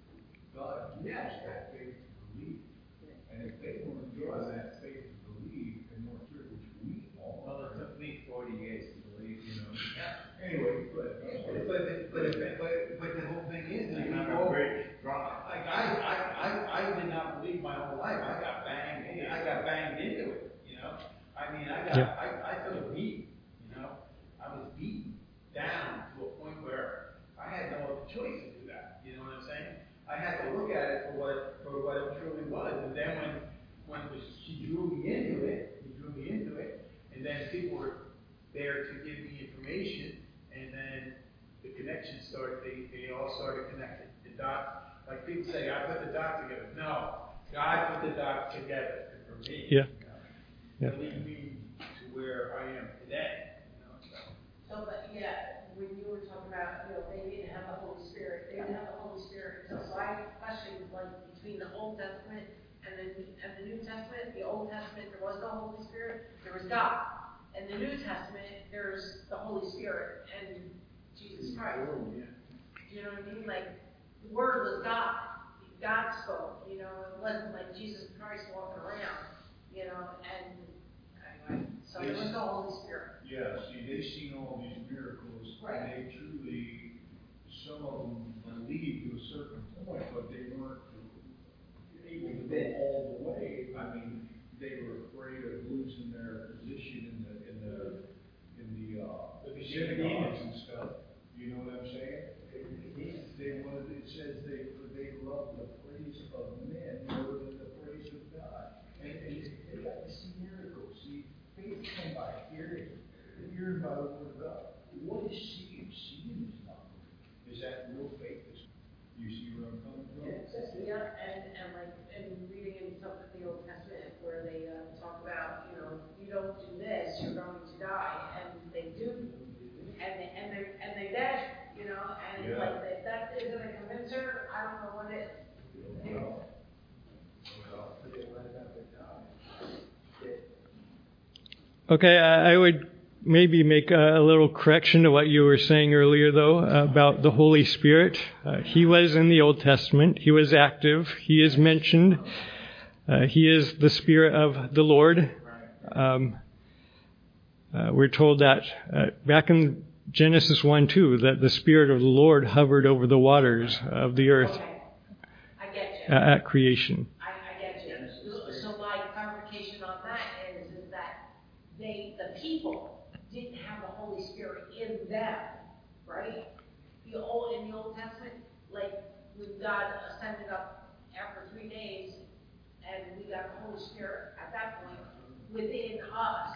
God gives us that faith to believe. And if they weren't given that faith to believe and more sure, which we all Well, are. it took me forty years to believe, you know. Anyway, but. But, but, but, but, but the whole thing is, that I'm we not all, a great drama. like, I, I, I, I did not believe my whole life. I got banged, in- I got banged into it, you know? I mean, I got, Yeah. I, I felt beat, you know? I was beaten down to a point where I had no other choice to do that, you know what I'm saying? I had to look at it for what, for what it truly was. And then when, when it was, she drew me into it, he drew me into it, and then people were there to give me information, and then the connection started, they, they all started connecting. The dots, like people say, I put the dots together. No, God put the dots together for me. Yeah. You know, Yeah. to lead me to where I am today. You know, so. So, but yeah, when you were talking about, you know, they didn't have the Holy Spirit, they didn't have the Holy Spirit. So, so I questioned, like, between the Old Testament and the, and the New Testament. The Old Testament, there was no Holy Spirit, there was God. In the New Testament, there's the Holy Spirit and Jesus Christ. Yeah. Do you know what I mean? Like, the Word was God. God spoke, you know, it wasn't like Jesus Christ walking around, you know, and anyway, so there was no Holy Spirit. Yeah, see, they seen all these miracles, Right. and they truly, some of them believed to a certain point, but they weren't able to go all the way. I mean, they were afraid of losing their position in the, in the, in the, uh, The synagogues and stuff. You know what I'm saying? They wanted, it says they, they loved the praise of men more than the praise of God. And, and they got to see miracles. See, faith come by hearing, don't know what it is. Okay, I I would maybe make a, a little correction to what you were saying earlier, though, about the Holy Spirit. Uh, he was in the Old Testament. He was active. He is mentioned. Uh, he is the Spirit of the Lord. Um, uh, we're told that uh, back in Genesis one two, that the Spirit of the Lord hovered over the waters of the earth Okay. I get you. uh, at creation. I, I get you. So my clarification on that is, is that they, the people didn't have the Holy Spirit in them, right? The old, in the Old Testament, like when God ascended up after three days, and we got the Holy Spirit at that point within us.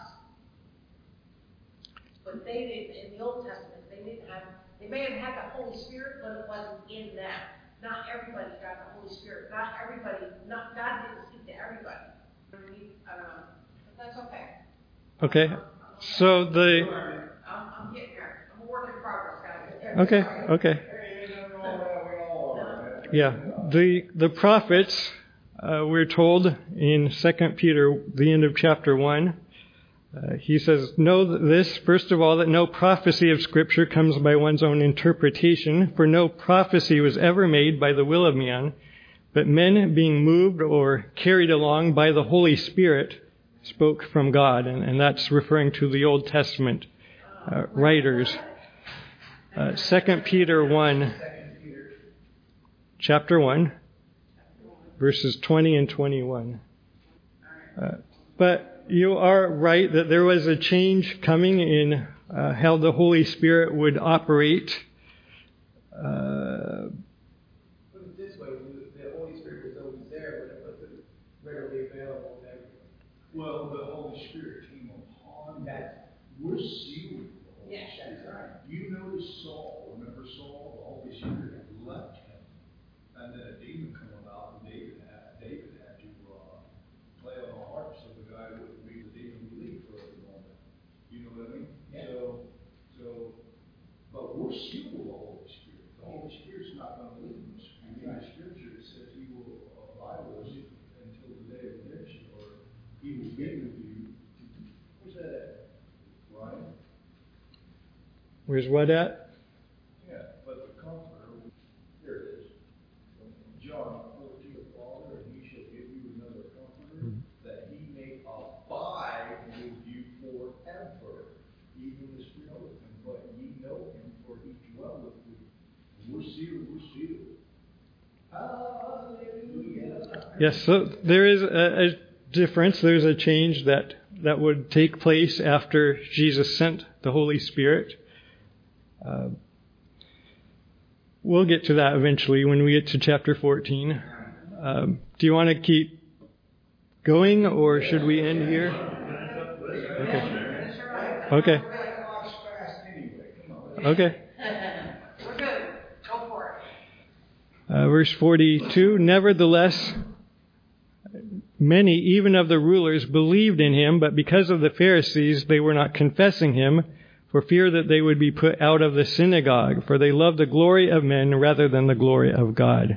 But they didn't, in the Old Testament, they didn't have, they may have had the Holy Spirit, but it wasn't in them. Not everybody got the Holy Spirit. Not everybody, not, God didn't speak to everybody. I don't know. But that's okay. Okay, I'm, I'm so the... I'm, I'm getting there. I'm a work in progress, guys. Okay, okay. Yeah, the the prophets, uh, we're told in Second Peter, the end of chapter one, uh, he says, know this, first of all, that no prophecy of Scripture comes by one's own interpretation, for no prophecy was ever made by the will of man, but men being moved or carried along by the Holy Spirit spoke from God, and, and that's referring to the Old Testament uh, writers. Uh, Second Peter one, chapter one, verses twenty and twenty-one. Uh, but you are right that there was a change coming in uh, how the Holy Spirit would operate. Uh, Put it this way, the Holy Spirit was always there, but it wasn't readily available to everyone. Well, the Holy Spirit came upon that. We're sealed with the Holy Yes, Spirit. that's right. You notice Saul, remember Saul? The Holy Spirit had left him. And then a demon come about, and David had, David had to uh, play on the harp so the guy wouldn't be the demon relief for a moment. You know what I mean? Yeah. So, so, but we're sealed with the Holy Spirit. The Holy Spirit's not going to leave us. I mean, the Scripture it says He will abide with us until the day of redemption, or He will be with you. Where's that at? Ryan? where's what at? Yeah, but the Comforter, here it is. John fourteen, Father, and He shall give you another Comforter, Mm-hmm. that He may abide with you forever, even the Spirit of Him. But ye know Him, for He dwelleth with you. And we're sealed, we're sealed. Hallelujah. Yes, so there is a, a difference. There's a change that, that would take place after Jesus sent the Holy Spirit. Uh, we'll get to that eventually when we get to chapter fourteen. Um, do you want to keep going, or should we end here? Okay. Okay. Okay. We're good. Go for it. Uh, verse forty-two, nevertheless, many, even of the rulers, believed in him, but because of the Pharisees, they were not confessing him, for fear that they would be put out of the synagogue, for they loved the glory of men rather than the glory of God.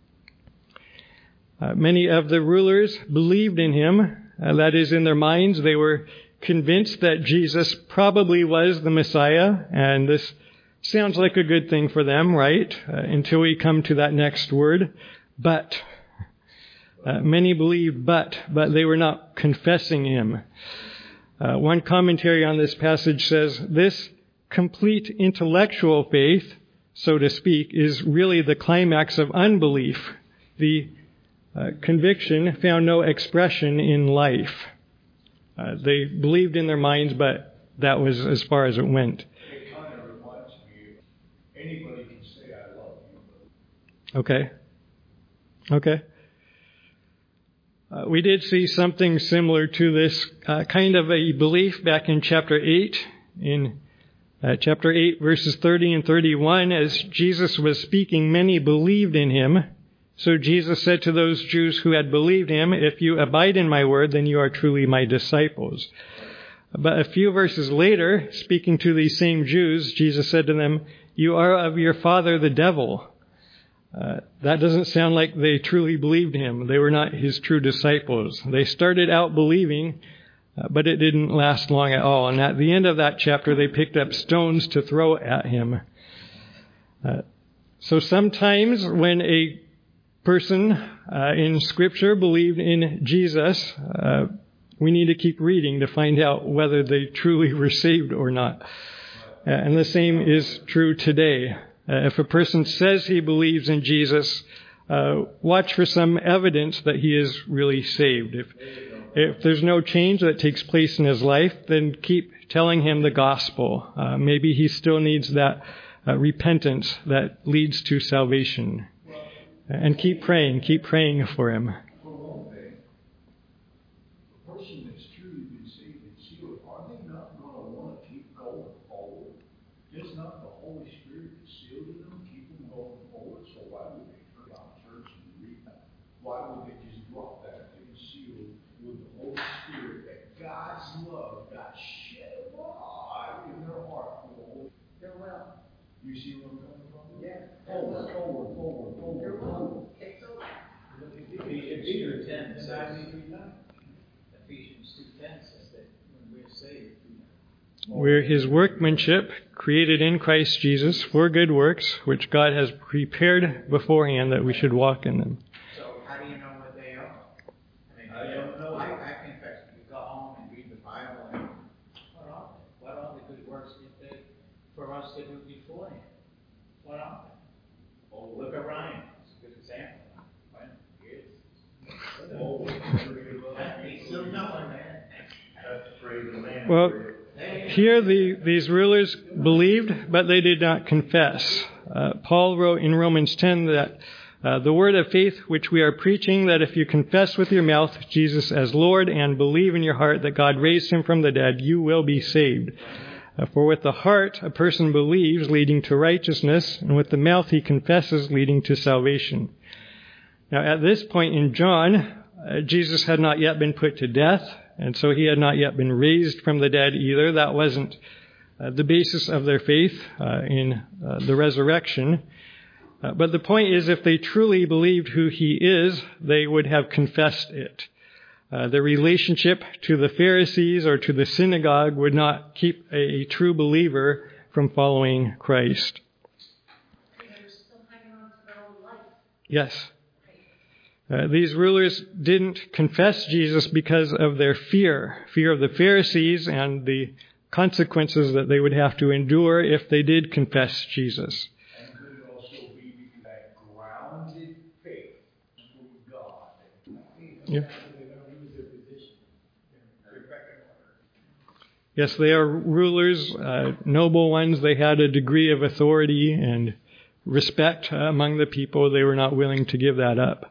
Uh, many of the rulers believed in him, uh, that is, in their minds, they were convinced that Jesus probably was the Messiah, and this sounds like a good thing for them, right? Uh, until we come to that next word, but. Uh, many believed, but, but they were not confessing him. Uh, one commentary on this passage says, this complete intellectual faith, so to speak, is really the climax of unbelief. The uh, conviction found no expression in life. Uh, they believed in their minds, but that was as far as it went. It kind of reminds me of anybody can say, I love you. Okay. Okay. Uh, we did see something similar to this uh, kind of a belief back in chapter eight. In uh, chapter eight, verses thirty and thirty-one, as Jesus was speaking, many believed in him. So Jesus said to those Jews who had believed him, if you abide in my word, then you are truly my disciples. But a few verses later, speaking to these same Jews, Jesus said to them, you are of your father the devil, Uh, that doesn't sound like they truly believed him. They were not his true disciples. They started out believing, uh, but it didn't last long at all. And at the end of that chapter, they picked up stones to throw at him. Uh, so sometimes when a person uh, in Scripture believed in Jesus, uh, we need to keep reading to find out whether they truly were saved or not. Uh, and the same is true today. Uh, if a person says he believes in Jesus, uh, watch for some evidence that he is really saved. If, if there's no change that takes place in his life, then keep telling him the gospel. Uh, maybe he still needs that uh, repentance that leads to salvation. And keep praying, keep praying for him. For one thing, the person that's truly been saved and sealed, are they not going to want to keep going forward? Does not the Holy Spirit that sealed in them keep them going forward? So why would they turn out church and read that? Why would they just drop that thing sealed with the Holy Spirit that God's love got shed abroad in their heart for the Holy Spirit? They're well. You see where I'm coming from? Yeah. Forward, forward, forward, forward, They're forward. well. It's so. Ephesians two ten says, Ephesians two ten says that when we're saved, We're his workmanship, created in Christ Jesus for good works, which God has prepared beforehand that we should walk in them. so how do you know what they are? I mean, I don't know. I, I confess, you go home and read the Bible, and what are they? What are the good works that they, for us to do beforehand? What are they? Oh, look at Ryan. It's a good example. Well, he is. Oh, He's still knowing, man. that's praise the man. Well, here the, these rulers believed, but they did not confess. Uh, Paul wrote in Romans ten that uh, the word of faith which we are preaching, that if you confess with your mouth Jesus as Lord and believe in your heart that God raised him from the dead, you will be saved. Uh, for with the heart a person believes, leading to righteousness, and with the mouth he confesses, leading to salvation. Now at this point in John, uh, Jesus had not yet been put to death, and so he had not yet been raised from the dead either. That wasn't uh, the basis of their faith uh, in uh, the resurrection. Uh, but the point is, if they truly believed who he is, they would have confessed it. Uh, the relationship to the Pharisees or to the synagogue would not keep a, a true believer from following Christ. They're still hanging on to their own life. Yes. Uh, these rulers didn't confess Jesus because of their fear, fear of the Pharisees and the consequences that they would have to endure if they did confess Jesus. And could it also be that grounded faith with God? Yeah. Yes, they are rulers, uh, noble ones. They had a degree of authority and respect uh, among the people. They were not willing to give that up.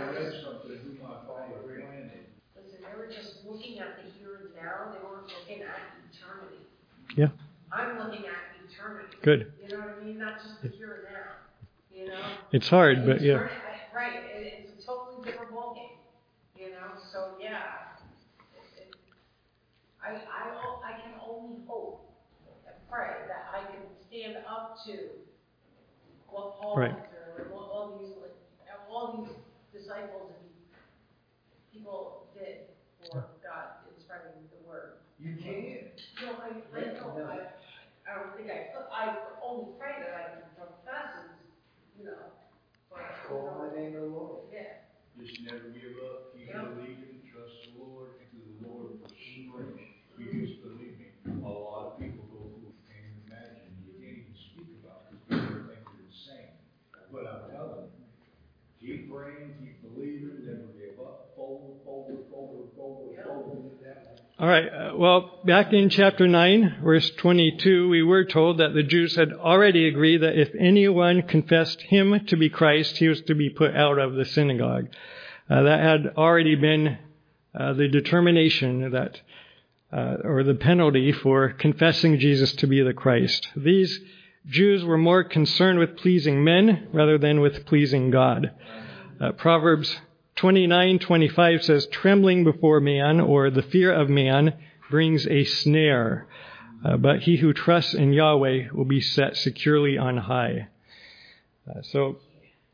Listen, they were just looking at the here and now. They weren't looking at eternity. Yeah. I'm looking at eternity. Good. You know what I mean? Not just the here and now. You know? It's hard, but yeah. Eternity- Right. It, it's a totally different ballgame. You know? So, yeah. It, it, I, I, o- I can only hope and pray that I can stand up to what Paul Right. went through and what all these, like, all these disciples and people did for God in spreading the word. You can. No, I, I know, I, I don't think I could, I only pray that I can confess and, you know, but, you Call know, the name of the Lord. yeah. Just never give up. Keep Yeah. believing. Trust the Lord. To the Lord for strength. Because believe me, a lot of people go through it. Can't even imagine. You can't even speak about it because people think you're insane. But I'm telling you, keep praying, keep believing, never give up. Forward, forward, forward, forward, forward. All right. Uh, well, back in chapter nine, verse twenty-two, we were told that the Jews had already agreed that if anyone confessed him to be Christ, he was to be put out of the synagogue. Uh, that had already been uh, the determination that, uh, or the penalty for confessing Jesus to be the Christ. These Jews were more concerned with pleasing men rather than with pleasing God. Uh, Proverbs twenty-nine twenty-five says, "Trembling before man," or the fear of man, brings a snare. Uh, but he who trusts in Yahweh will be set securely on high. Uh, so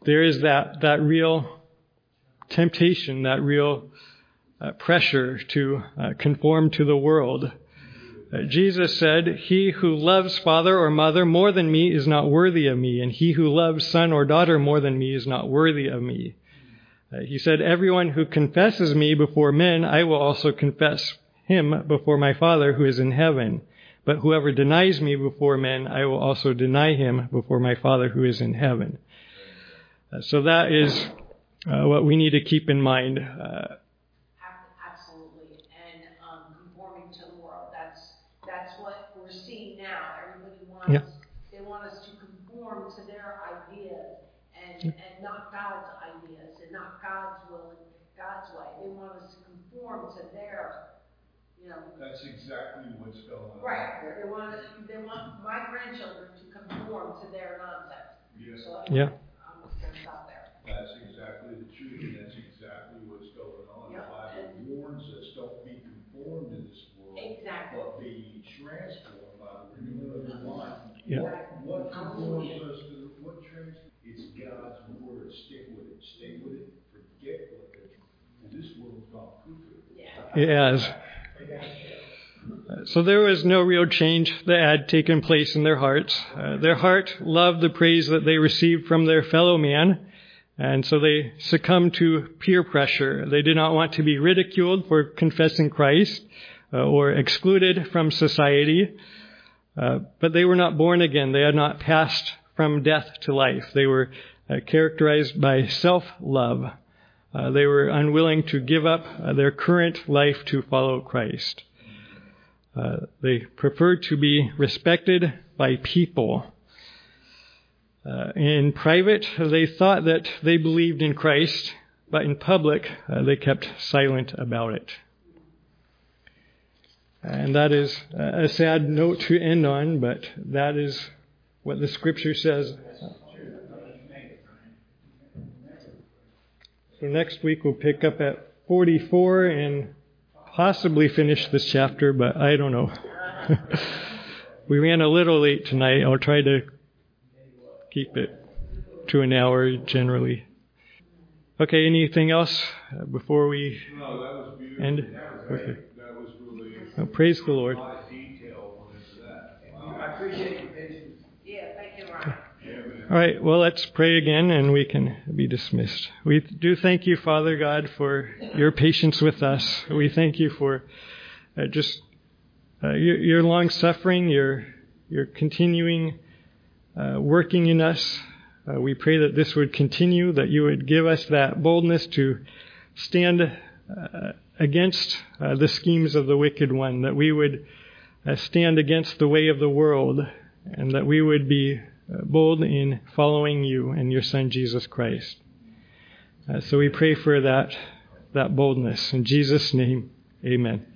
there is that, that real temptation, that real uh, pressure to uh, conform to the world. Uh, Jesus said, "He who loves father or mother more than me is not worthy of me, and he who loves son or daughter more than me is not worthy of me." Uh, he said, "Everyone who confesses me before men, I will also confess him before my Father who is in heaven. But whoever denies me before men, I will also deny him before my Father who is in heaven." Uh, so that is uh, what we need to keep in mind. Uh, Absolutely. And um, conforming to the world. That's that's what we're seeing now. Everybody wants, yeah. they want us to conform to their ideas and, and not God's ideas and not God's will and God's way. They want us to conform to their, you know. That's exactly what's going on. Right. They want they want my grandchildren to conform to their nonsense. Yes. So Yeah. I'm going to stop there. That's exactly the truth, and that's exactly what's going on. Yep. The Bible warns us, don't be conformed to this world, Exactly. but be transformed by the renewal of your mind. Yeah. What, what conforms us to the, what trans? It's God's word. Stick with it. Stay with it. Forget what the, and this world's gone cuckoo. Yeah. It has. So there was no real change that had taken place in their hearts. Uh, their heart loved the praise that they received from their fellow man, and so they succumbed to peer pressure. They did not want to be ridiculed for confessing Christ uh, or excluded from society, uh, but they were not born again. They had not passed from death to life. They were uh, characterized by self-love. Uh, they were unwilling to give up uh, their current life to follow Christ. Uh, they preferred to be respected by people. Uh, in private, they thought that they believed in Christ, but in public, uh, they kept silent about it. And that is a sad note to end on, but that is what the Scripture says. So next week we'll pick up at forty-four and possibly finish this chapter, but I don't know. We ran a little late tonight. I'll try to keep it to an hour generally. Okay, anything else before we No, that was beautiful. end? That was, Okay. that was really Well, praise the Lord. a lot of detail went into that. Wow. I appreciate your patience. Yeah, thank you, Ryan. Yeah, man. All right, well, let's pray again and we can be dismissed. We do thank you, Father God, for your patience with us. We thank you for uh, just uh, your, your long suffering, your, your continuing uh, working in us. Uh, we pray that this would continue, that you would give us that boldness to stand uh, against uh, the schemes of the wicked one, that we would uh, stand against the way of the world, and that we would be Uh, bold in following you and your Son, Jesus Christ. Uh, so we pray for that, that boldness. In Jesus' name, amen.